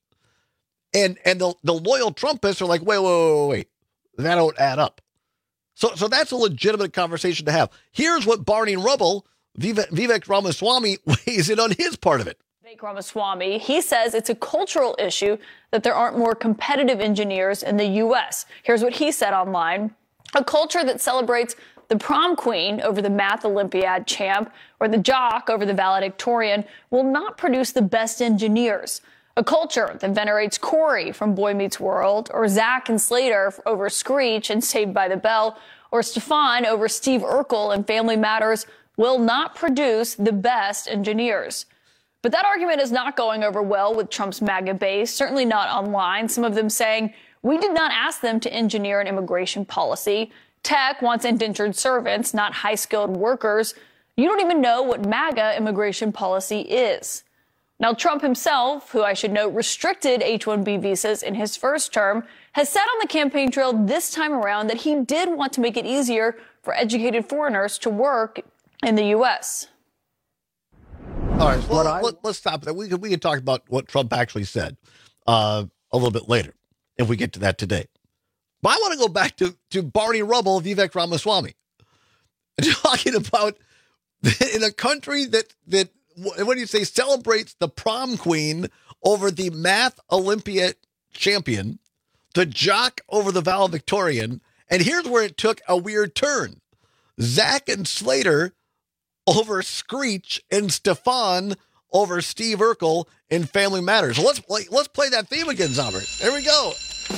And and the, the loyal Trumpists are like, wait, wait, wait, wait, that don't add up. So so that's a legitimate conversation to have. Here's what Barney Rubble, Vivek, Vivek Ramaswamy, weighs in on his part of it. Vivek Ramaswamy, he says it's a cultural issue that there aren't more competitive engineers in the U S. Here's what he said online. A culture that celebrates the prom queen over the math Olympiad champ or the jock over the valedictorian will not produce the best engineers. A culture that venerates Corey from Boy Meets World or Zach and Slater over Screech and Saved by the Bell or Stefan over Steve Urkel and Family Matters will not produce the best engineers. But that argument is not going over well with Trump's MAGA base, certainly not online. Some of them saying, We did not ask them to engineer an immigration policy. Tech wants indentured servants, not high-skilled workers. You don't even know what MAGA immigration policy is. Now, Trump himself, who I should note restricted H one B visas in his first term, has said on the campaign trail this time around that he did want to make it easier for educated foreigners to work in the U S. All right, well, I, let, let's stop there. We can, we can talk about what Trump actually said uh, a little bit later, if we get to that today. But I want to go back to, to Barney Rubble, Vivek Ramaswamy, talking about in a country that, that, what do you say, celebrates the prom queen over the math Olympia champion, the jock over the valedictorian, and here's where it took a weird turn. Zach and Slater over Screech and Stefan over Steve Urkel in Family Matters. So let's play, let's play that theme again, Zombert. There we go.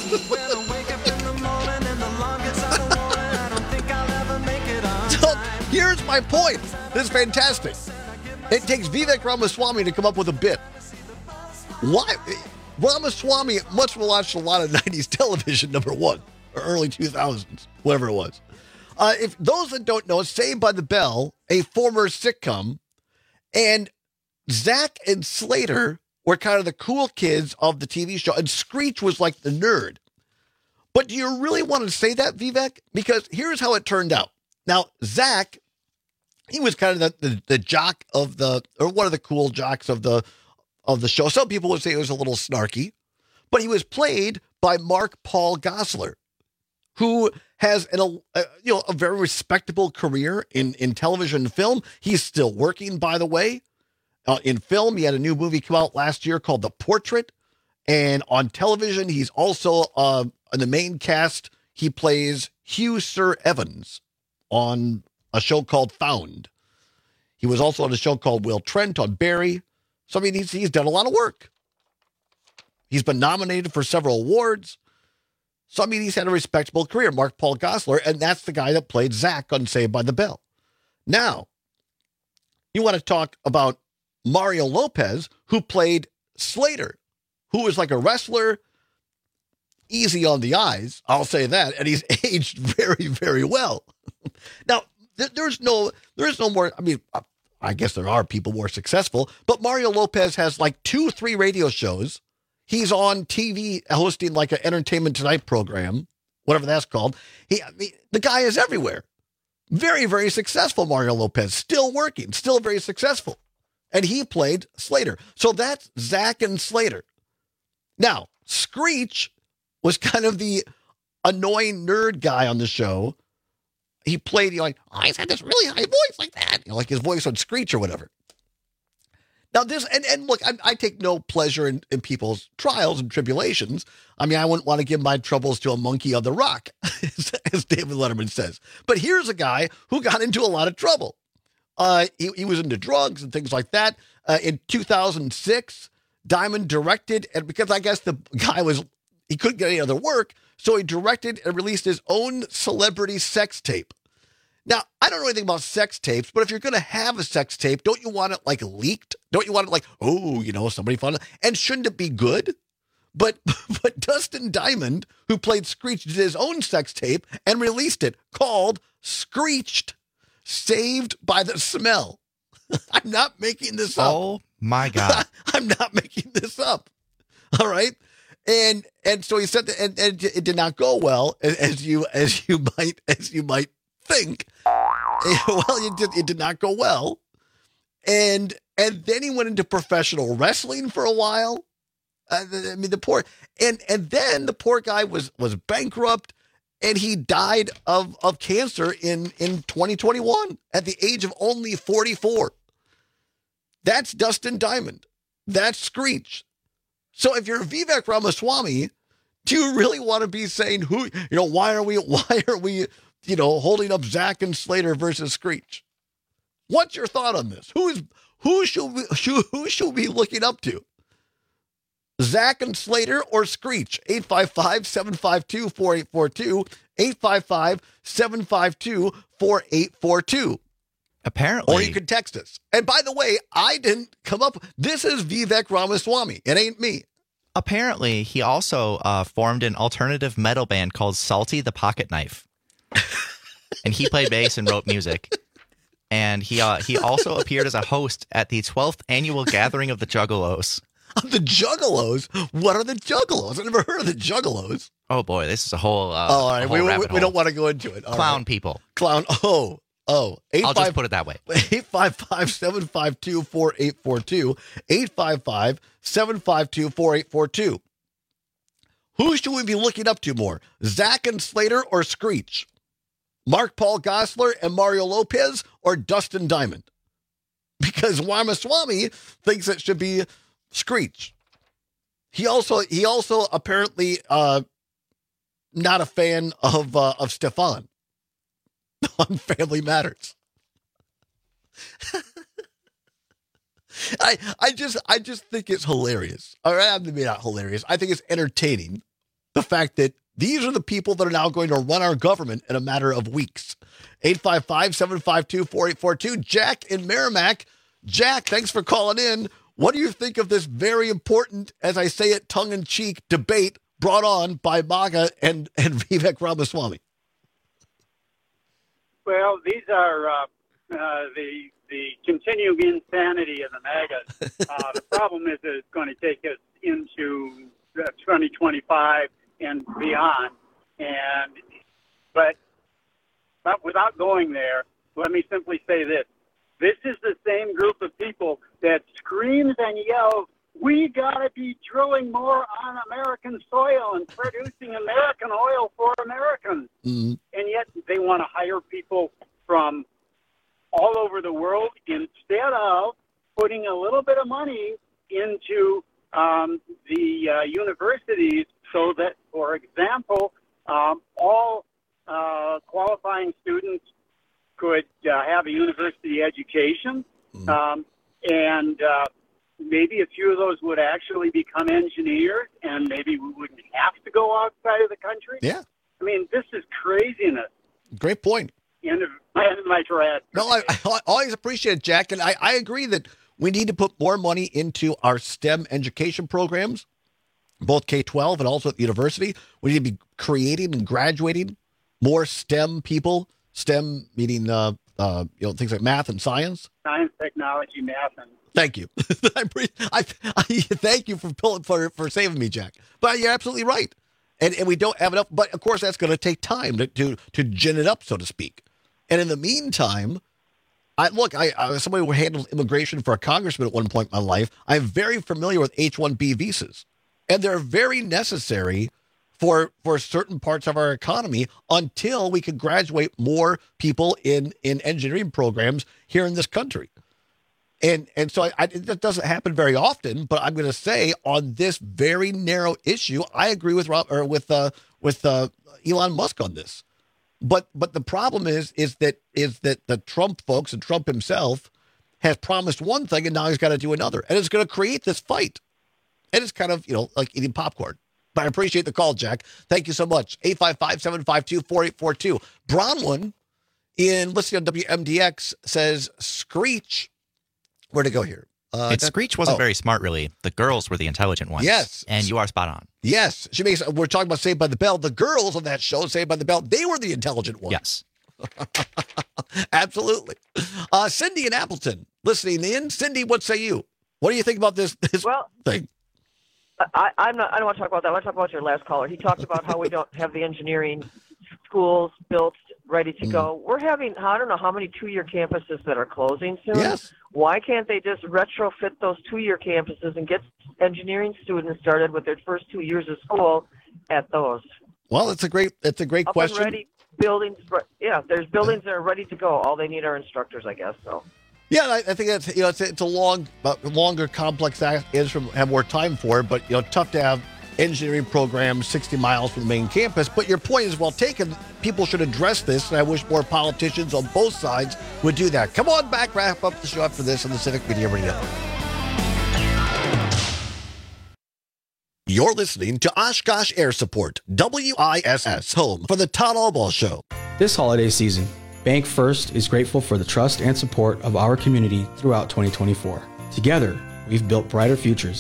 So here's my point. This is fantastic. It takes Vivek Ramaswamy to come up with a bit. Why? Ramaswamy must have watched a lot of nineties television, number one, or early two thousands, whatever it was. Uh, if those that don't know, Saved by the Bell, a former sitcom, and Zach and Slater were kind of the cool kids of the T V show, and Screech was like the nerd. But do you really want to say that, Vivek? Because here's how it turned out. Now, Zach, he was kind of the, the, the jock of the, or one of the cool jocks of the of the show. Some people would say it was a little snarky, but he was played by Mark Paul Gosselaar, who has an, a, you know, a very respectable career in, in television and film. He's still working, by the way. Uh, in film, he had a new movie come out last year called The Portrait. And on television, he's also uh, in the main cast. He plays Hugh Sir Evans on a show called Found. He was also on a show called Will Trent on Barry. So, I mean, he's, he's done a lot of work. He's been nominated for several awards. So, I mean, he's had a respectable career, Mark Paul Gosselaar, and that's the guy that played Zach on Saved by the Bell. Now, you want to talk about Mario Lopez, who played Slater, who was like a wrestler, easy on the eyes, I'll say that, and he's aged very, very well. Now, th- there's no, there's no more, I mean, I guess there are people more successful, but Mario Lopez has like two, three radio shows. He's on T V hosting like an Entertainment Tonight program, whatever that's called. He, I mean, the guy is everywhere. Very, very successful, Mario Lopez. Still working, still very successful. And he played Slater. So that's Zach and Slater. Now, Screech was kind of the annoying nerd guy on the show. He played, you know, like, oh, he's had this really high voice like that. You know, like his voice on Screech or whatever. Now this, and, and look, I, I take no pleasure in, in people's trials and tribulations. I mean, I wouldn't want to give my troubles to a monkey on the rock, as David Letterman says. But here's a guy who got into a lot of trouble. Uh, he, he was into drugs and things like that. Uh, in two thousand six, Diamond directed, and because I guess the guy was, he couldn't get any other work, so he directed and released his own celebrity sex tape. Now, I don't know anything about sex tapes, but if you're going to have a sex tape, don't you want it like leaked? Don't you want it like, oh, you know, somebody found it? And shouldn't it be good? But but Dustin Diamond, who played Screech, did his own sex tape and released it called Screeched, Saved by the Smell. I'm not making this up. Oh, my God. I'm not making this up. All right. And and so he said that, and, and it did not go well, as you as you might as you might think. Well, it did, it did not go well. And and then he went into professional wrestling for a while. Uh, I mean, the poor, and and then the poor guy was was bankrupt, and he died of, of cancer in, in twenty twenty-one at the age of only forty-four. That's Dustin Diamond. That's Screech. So if you're Vivek Ramaswamy, do you really want to be saying who, you know, why are we, why are we, you know, holding up Zach and Slater versus Screech? What's your thought on this? Who is, who should we, who should we be looking up to? Zach and Slater or Screech? eight five five, seven five two, four eight four two, eight five five, seven five two, four eight four two. Apparently. Or you could text us. And by the way, I didn't come up. This is Vivek Ramaswamy. It ain't me. Apparently, he also uh, formed an alternative metal band called Salty the Pocket Knife. And he played bass and wrote music. And he uh, he also appeared as a host at the twelfth annual gathering of the Juggalos. Of the Juggalos? What are the Juggalos? I've never heard of the Juggalos. Oh, boy, this is a whole uh, Oh, all right. whole We, we, we don't hole. want to go into it. All Clown right. people. Clown. Oh, oh. Eight, I'll five, just put it that way. eight five five, seven five two, four eight four two. eight five five, seven five two, four eight four two. Who should we be looking up to more? Zach and Slater or Screech? Mark Paul Gosselaar and Mario Lopez or Dustin Diamond? Because Ramaswamy thinks it should be Screech. He also he also apparently uh, not a fan of uh, of Stefan on Family Matters. I I just I just think it's hilarious. All right, maybe not hilarious. I think it's entertaining. The fact that these are the people that are now going to run our government in a matter of weeks. eight five five, seven five two, four eight four two. Jack in Merrimack. Jack, thanks for calling in. What do you think of this very important, as I say it, tongue-in-cheek debate brought on by MAGA and, and Vivek Ramaswamy? Well, these are uh, uh, the the continuing insanity of the MAGAs. Uh, the problem is that it's going to take us into uh, twenty twenty-five and beyond. And but but without going there, let me simply say this: this is the same group of people that screams and yells, "We got to be drilling more on American soil and producing American oil for Americans." Mm-hmm. And yet they want to hire people from all over the world instead of putting a little bit of money into um, the uh, universities so that, for example, um, all uh, qualifying students could uh, have a university education. Mm-hmm. Um, and uh, maybe a few of those would actually become engineers, and maybe we wouldn't have to go outside of the country. Yeah. I mean, this is craziness. Great point. End of, end of my thread. No, I, I always appreciate it, Jack. And I, I agree that we need to put more money into our STEM education programs, both K twelve and also at the university. We need to be creating and graduating more STEM people, STEM meaning uh, uh, you know, things like math and science. Science, technology, math, and Thank you. I, I, I thank you for pulling for for saving me, Jack. But you're absolutely right, and and we don't have enough. But of course, that's going to take time to, to to gin it up, so to speak. And in the meantime, I look. I, I was somebody who handled immigration for a congressman at one point in my life. I'm very familiar with H one B visas, and they're very necessary for for certain parts of our economy until we can graduate more people in in engineering programs here in this country. And and so I, I, that doesn't happen very often, but I'm going to say on this very narrow issue, I agree with Rob, or with uh, with uh, Elon Musk on this. But but the problem is is that is that the Trump folks and Trump himself has promised one thing and now he's got to do another, and it's going to create this fight. And it's kind of, you know, like eating popcorn. But I appreciate the call, Jack. Thank you so much. eight five five, seven five two, four eight four two. Bronwyn in listening on W M D X says Screech. Where'd it go here? Uh, it, that, Screech wasn't oh. very smart, really. The girls were the intelligent ones. Yes. And you are spot on. Yes. She makes. We're talking about Saved by the Bell. The girls on that show, Saved by the Bell, they were the intelligent ones. Yes. Absolutely. Uh, Cindy in Appleton, listening in. Cindy, what say you? What do you think about this, this well, thing? I, I'm not. I don't want to talk about that. I want to talk about your last caller. He talked about how we don't have the engineering schools built, ready to mm. go. We're having, I don't know how many two-year campuses that are closing soon. Yes. Why can't they just retrofit those two-year campuses and get engineering students started with their first two years of school at those? Well, it's a great, it's a great Up question. And ready buildings. Yeah, there's buildings that are ready to go. All they need are instructors, I guess. So. Yeah, I, I think that's, you know, it's, it's a long, uh, longer, complex answer, have more time for it, but, you know, tough to have engineering programs sixty miles from the main campus. But your point is well taken. People should address this, and I wish more politicians on both sides would do that. Come on back, wrap up the show after this on the Civic Media Radio. You're listening to Oshkosh Air Support, W I S S, home for the Todd Albaugh Show. This holiday season, Bank First is grateful for the trust and support of our community throughout twenty twenty-four. Together, we've built brighter futures,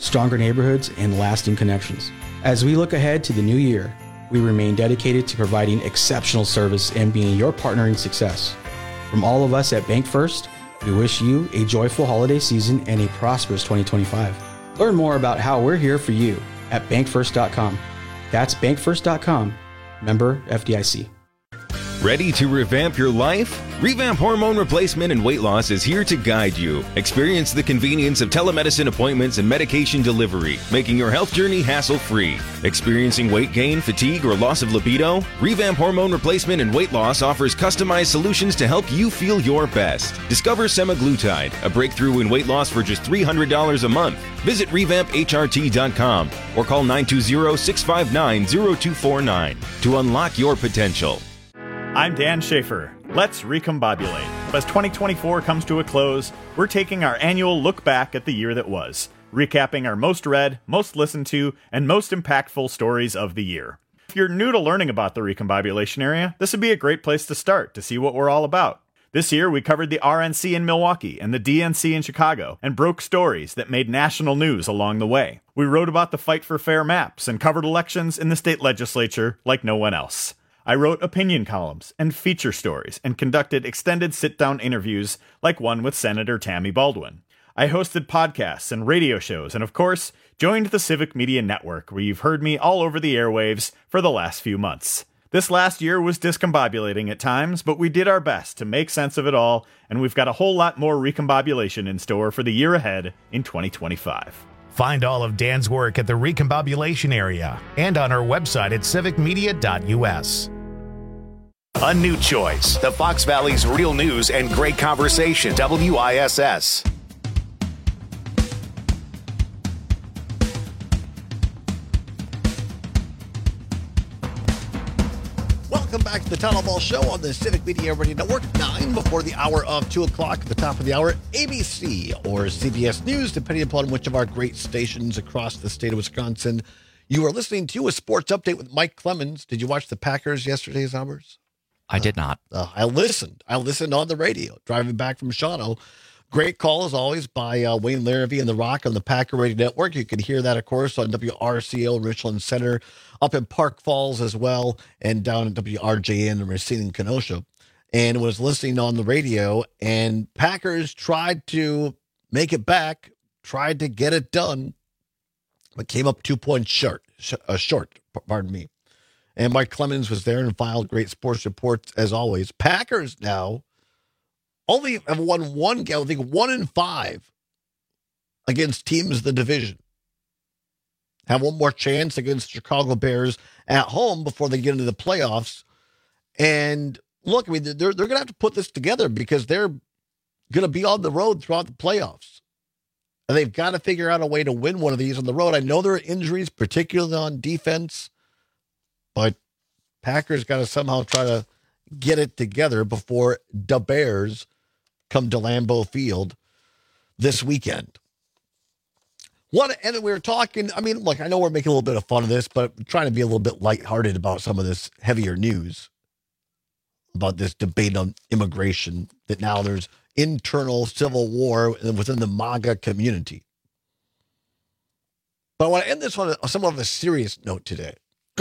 stronger neighborhoods, and lasting connections. As we look ahead to the new year, we remain dedicated to providing exceptional service and being your partner in success. From all of us at Bank First, we wish you a joyful holiday season and a prosperous twenty twenty-five. Learn more about how we're here for you at bank first dot com. That's bank first dot com. Member F D I C. Ready to revamp your life? Revamp Hormone Replacement and Weight Loss is here to guide you. Experience the convenience of telemedicine appointments and medication delivery, making your health journey hassle-free. Experiencing weight gain, fatigue, or loss of libido? Revamp Hormone Replacement and Weight Loss offers customized solutions to help you feel your best. Discover semaglutide, a breakthrough in weight loss for just three hundred dollars a month. Visit revamp H R T dot com or call nine two zero, six five nine, zero two four nine to unlock your potential. I'm Dan Schaefer. Let's recombobulate. As twenty twenty-four comes to a close, we're taking our annual look back at the year that was, recapping our most read, most listened to, and most impactful stories of the year. If you're new to learning about the recombobulation area, this would be a great place to start to see what we're all about. This year, we covered the R N C in Milwaukee and the D N C in Chicago, and broke stories that made national news along the way. We wrote about the fight for fair maps and covered elections in the state legislature like no one else. I wrote opinion columns and feature stories and conducted extended sit-down interviews like one with Senator Tammy Baldwin. I hosted podcasts and radio shows and, of course, joined the Civic Media Network, where you've heard me all over the airwaves for the last few months. This last year was discombobulating at times, but we did our best to make sense of it all, and we've got a whole lot more recombobulation in store for the year ahead in twenty twenty-five. Find all of Dan's work at the recombobulation area and on our website at civic media dot u s. A new choice, the Fox Valley's real news and great conversation, W I S S. Welcome back to the Town Hall Show on the Civic Media Radio Network. Nine before the hour of two o'clock at the top of the hour, A B C or C B S News, depending upon which of our great stations across the state of Wisconsin you are listening to. A sports update with Mike Clemens. Did you watch the Packers yesterday's hours? I did not. Uh, I listened. I listened on the radio driving back from Shawano. Great call, as always, by uh, Wayne Larrabee and The Rock on the Packer Radio Network. You can hear that, of course, on W R C O Richland Center, up in Park Falls as well, and down at W R J N in Racine and Kenosha. And was listening on the radio, and Packers tried to make it back, tried to get it done, but came up two points short. Sh- uh, short, pardon me. And Mike Clemens was there and filed great sports reports as always. Packers now only have won one game, I think one in five against teams in the division. Have one more chance against Chicago Bears at home before they get into the playoffs. And look, I mean, they're, they're going to have to put this together because they're going to be on the road throughout the playoffs. And they've got to figure out a way to win one of these on the road. I know there are injuries, particularly on defense, but Packers got to somehow try to get it together before the Bears come to Lambeau Field this weekend. What, and we were talking, I mean, look, I know we're making a little bit of fun of this, but I'm trying to be a little bit lighthearted about some of this heavier news about this debate on immigration, that now there's internal civil war within the MAGA community. But I want to end this on a, somewhat of a serious note today.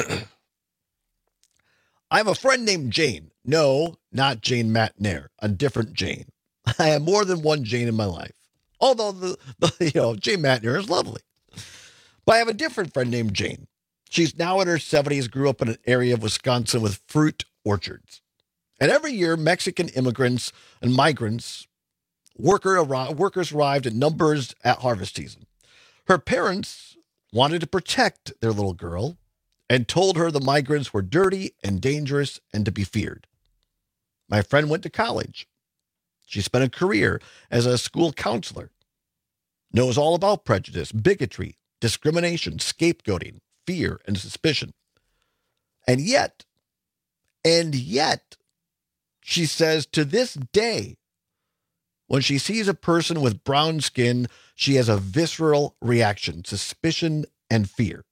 I have a friend named Jane. No, not Jane Matnair, a different Jane. I have more than one Jane in my life. Although, the, the you know, Jane Matnair is lovely. But I have a different friend named Jane. She's now in her seventies, grew up in an area of Wisconsin with fruit orchards. And every year, Mexican immigrants and migrants, worker, workers arrived in numbers at harvest season. Her parents wanted to protect their little girl and told her the migrants were dirty and dangerous and to be feared. My friend went to college. She spent a career as a school counselor, knows all about prejudice, bigotry, discrimination, scapegoating, fear, and suspicion. And yet, and yet, she says to this day, when she sees a person with brown skin, she has a visceral reaction, suspicion, and fear.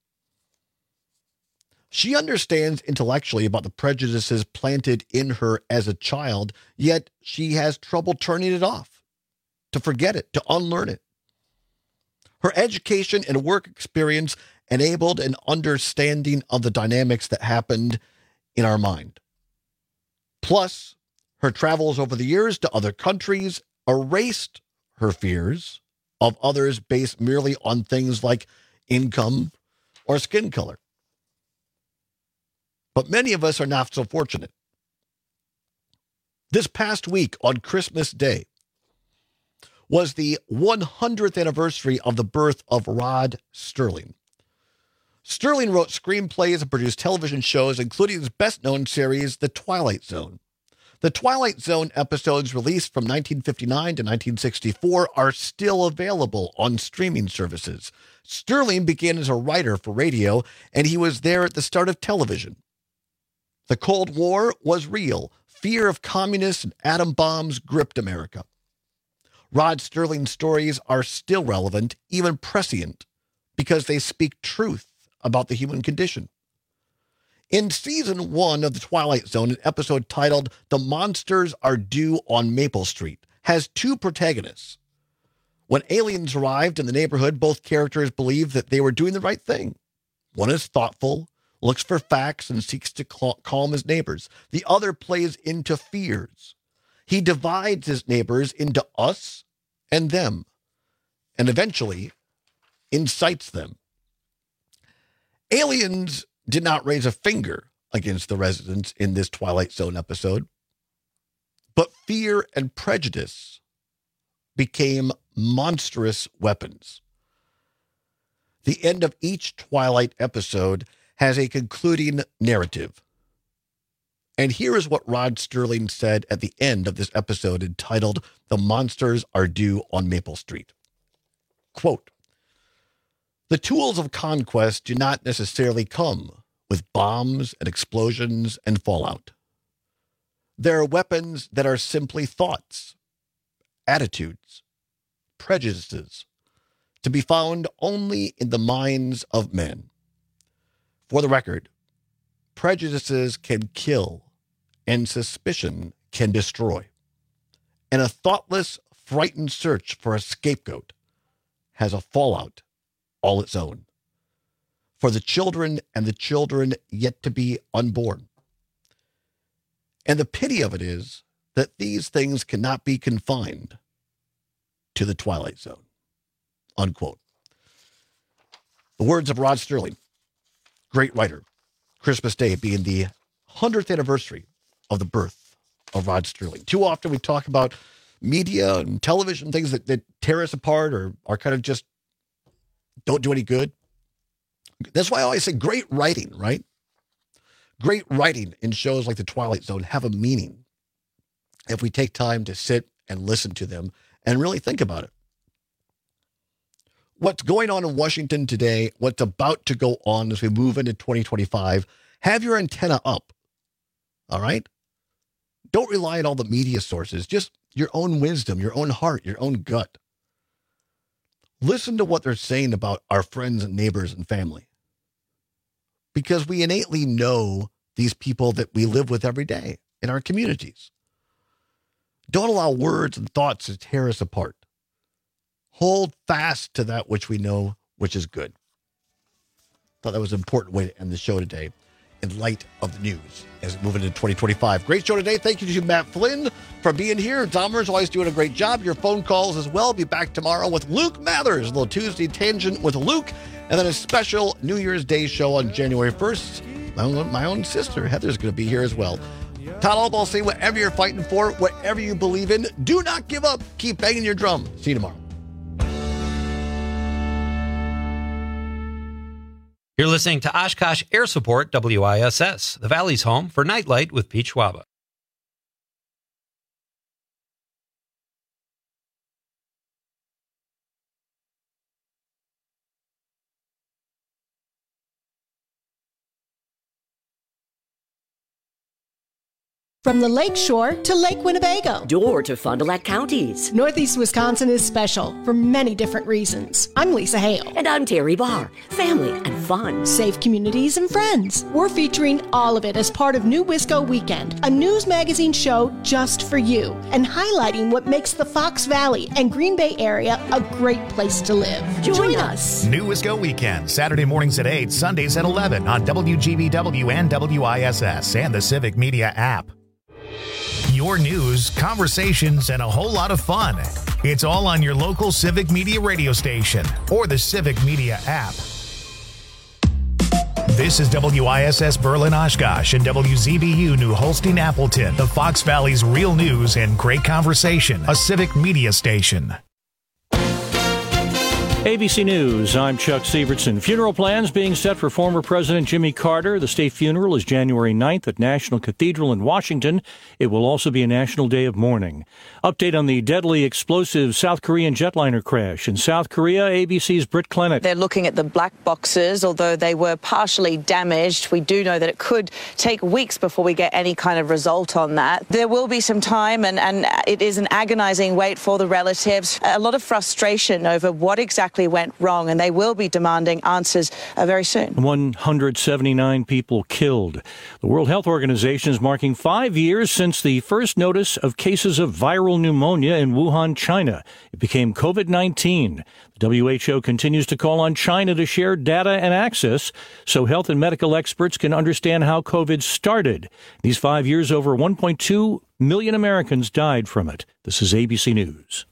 She understands intellectually about the prejudices planted in her as a child, yet she has trouble turning it off, to forget it, to unlearn it. Her education and work experience enabled an understanding of the dynamics that happened in our mind. Plus, her travels over the years to other countries erased her fears of others based merely on things like income or skin color. But many of us are not so fortunate. This past week on Christmas Day was the one hundredth anniversary of the birth of Rod Serling. Serling wrote screenplays and produced television shows, including his best-known series, The Twilight Zone. The Twilight Zone episodes released from nineteen fifty-nine to nineteen sixty-four are still available on streaming services. Serling began as a writer for radio, and he was there at the start of television. The Cold War was real. Fear of communists and atom bombs gripped America. Rod Serling's stories are still relevant, even prescient, because they speak truth about the human condition. In season one of The Twilight Zone, an episode titled The Monsters Are Due on Maple Street has two protagonists. When aliens arrived in the neighborhood, both characters believe that they were doing the right thing. One is thoughtful, looks for facts, and seeks to calm his neighbors. The other plays into fears. He divides his neighbors into us and them, and eventually incites them. Aliens did not raise a finger against the residents in this Twilight Zone episode, but fear and prejudice became monstrous weapons. The end of each Twilight episode has a concluding narrative. And here is what Rod Serling said at the end of this episode entitled, The Monsters Are Due on Maple Street. Quote, "The tools of conquest do not necessarily come with bombs and explosions and fallout. There are weapons that are simply thoughts, attitudes, prejudices, to be found only in the minds of men. For the record, prejudices can kill and suspicion can destroy. And a thoughtless, frightened search for a scapegoat has a fallout all its own. For the children and the children yet to be unborn. And the pity of it is that these things cannot be confined to the Twilight Zone." Unquote. The words of Rod Serling, great writer. Christmas Day being the one hundredth anniversary of the birth of Rod Serling. Too often we talk about media and television, things that, that tear us apart or are kind of just don't do any good. That's why I always say great writing, right? Great writing in shows like The Twilight Zone have a meaning if we take time to sit and listen to them and really think about it. What's going on in Washington today, what's about to go on as we move into twenty twenty-five, have your antenna up, all right? Don't rely on all the media sources, just your own wisdom, your own heart, your own gut. Listen to what they're saying about our friends and neighbors and family. Because we innately know these people that we live with every day in our communities. Don't allow words and thoughts to tear us apart. Hold fast to that which we know, which is good. Thought that was an important way to end the show today in light of the news as we move into twenty twenty-five. Great show today. Thank you to Matt Flynn for being here. Dahmer's always doing a great job. Your phone calls as well. Be back tomorrow with Luke Mathers, a little Tuesday Tangent with Luke, and then a special New Year's Day show on January first. My own, my own sister, Heather's going to be here as well. Todd Albaugh saying whatever you're fighting for, whatever you believe in, do not give up. Keep banging your drum. See you tomorrow. You're listening to Oshkosh Air Support W I S S, the Valley's home for Nightlight with Pete Schwaba. From the Lakeshore to Lake Winnebago. Door to Fond du Lac counties. Northeast Wisconsin is special for many different reasons. I'm Lisa Hale. And I'm Terry Barr. Family and fun. Safe communities and friends. We're featuring all of it as part of New Wisco Weekend, a news magazine show just for you, and highlighting what makes the Fox Valley and Green Bay area a great place to live. Join, Join us. us. New Wisco Weekend, Saturday mornings at eight, Sundays at eleven on W G B W and W I S S and the Civic Media app. Your news, conversations, and a whole lot of fun. It's all on your local Civic Media radio station or the Civic Media app. This is W I S S Berlin Oshkosh and W Z B U New Holstein Appleton, the Fox Valley's real news and great conversation, a Civic Media station. A B C News, I'm Chuck Sievertson. Funeral plans being set for former President Jimmy Carter. The state funeral is January ninth at National Cathedral in Washington. It will also be a national day of mourning. Update on the deadly explosive South Korean jetliner crash. In South Korea, A B C's Britt Clennett. They're looking at the black boxes, although they were partially damaged. We do know that it could take weeks before we get any kind of result on that. There will be some time, and, and it is an agonizing wait for the relatives. A lot of frustration over what exactly went wrong, and they will be demanding answers uh, very soon. one hundred seventy-nine people killed. The World Health Organization is marking five years since the first notice of cases of viral pneumonia in Wuhan, China. It became COVID nineteen. The W H O continues to call on China to share data and access so health and medical experts can understand how COVID started. These five years, over one point two million Americans died from it. This is A B C News.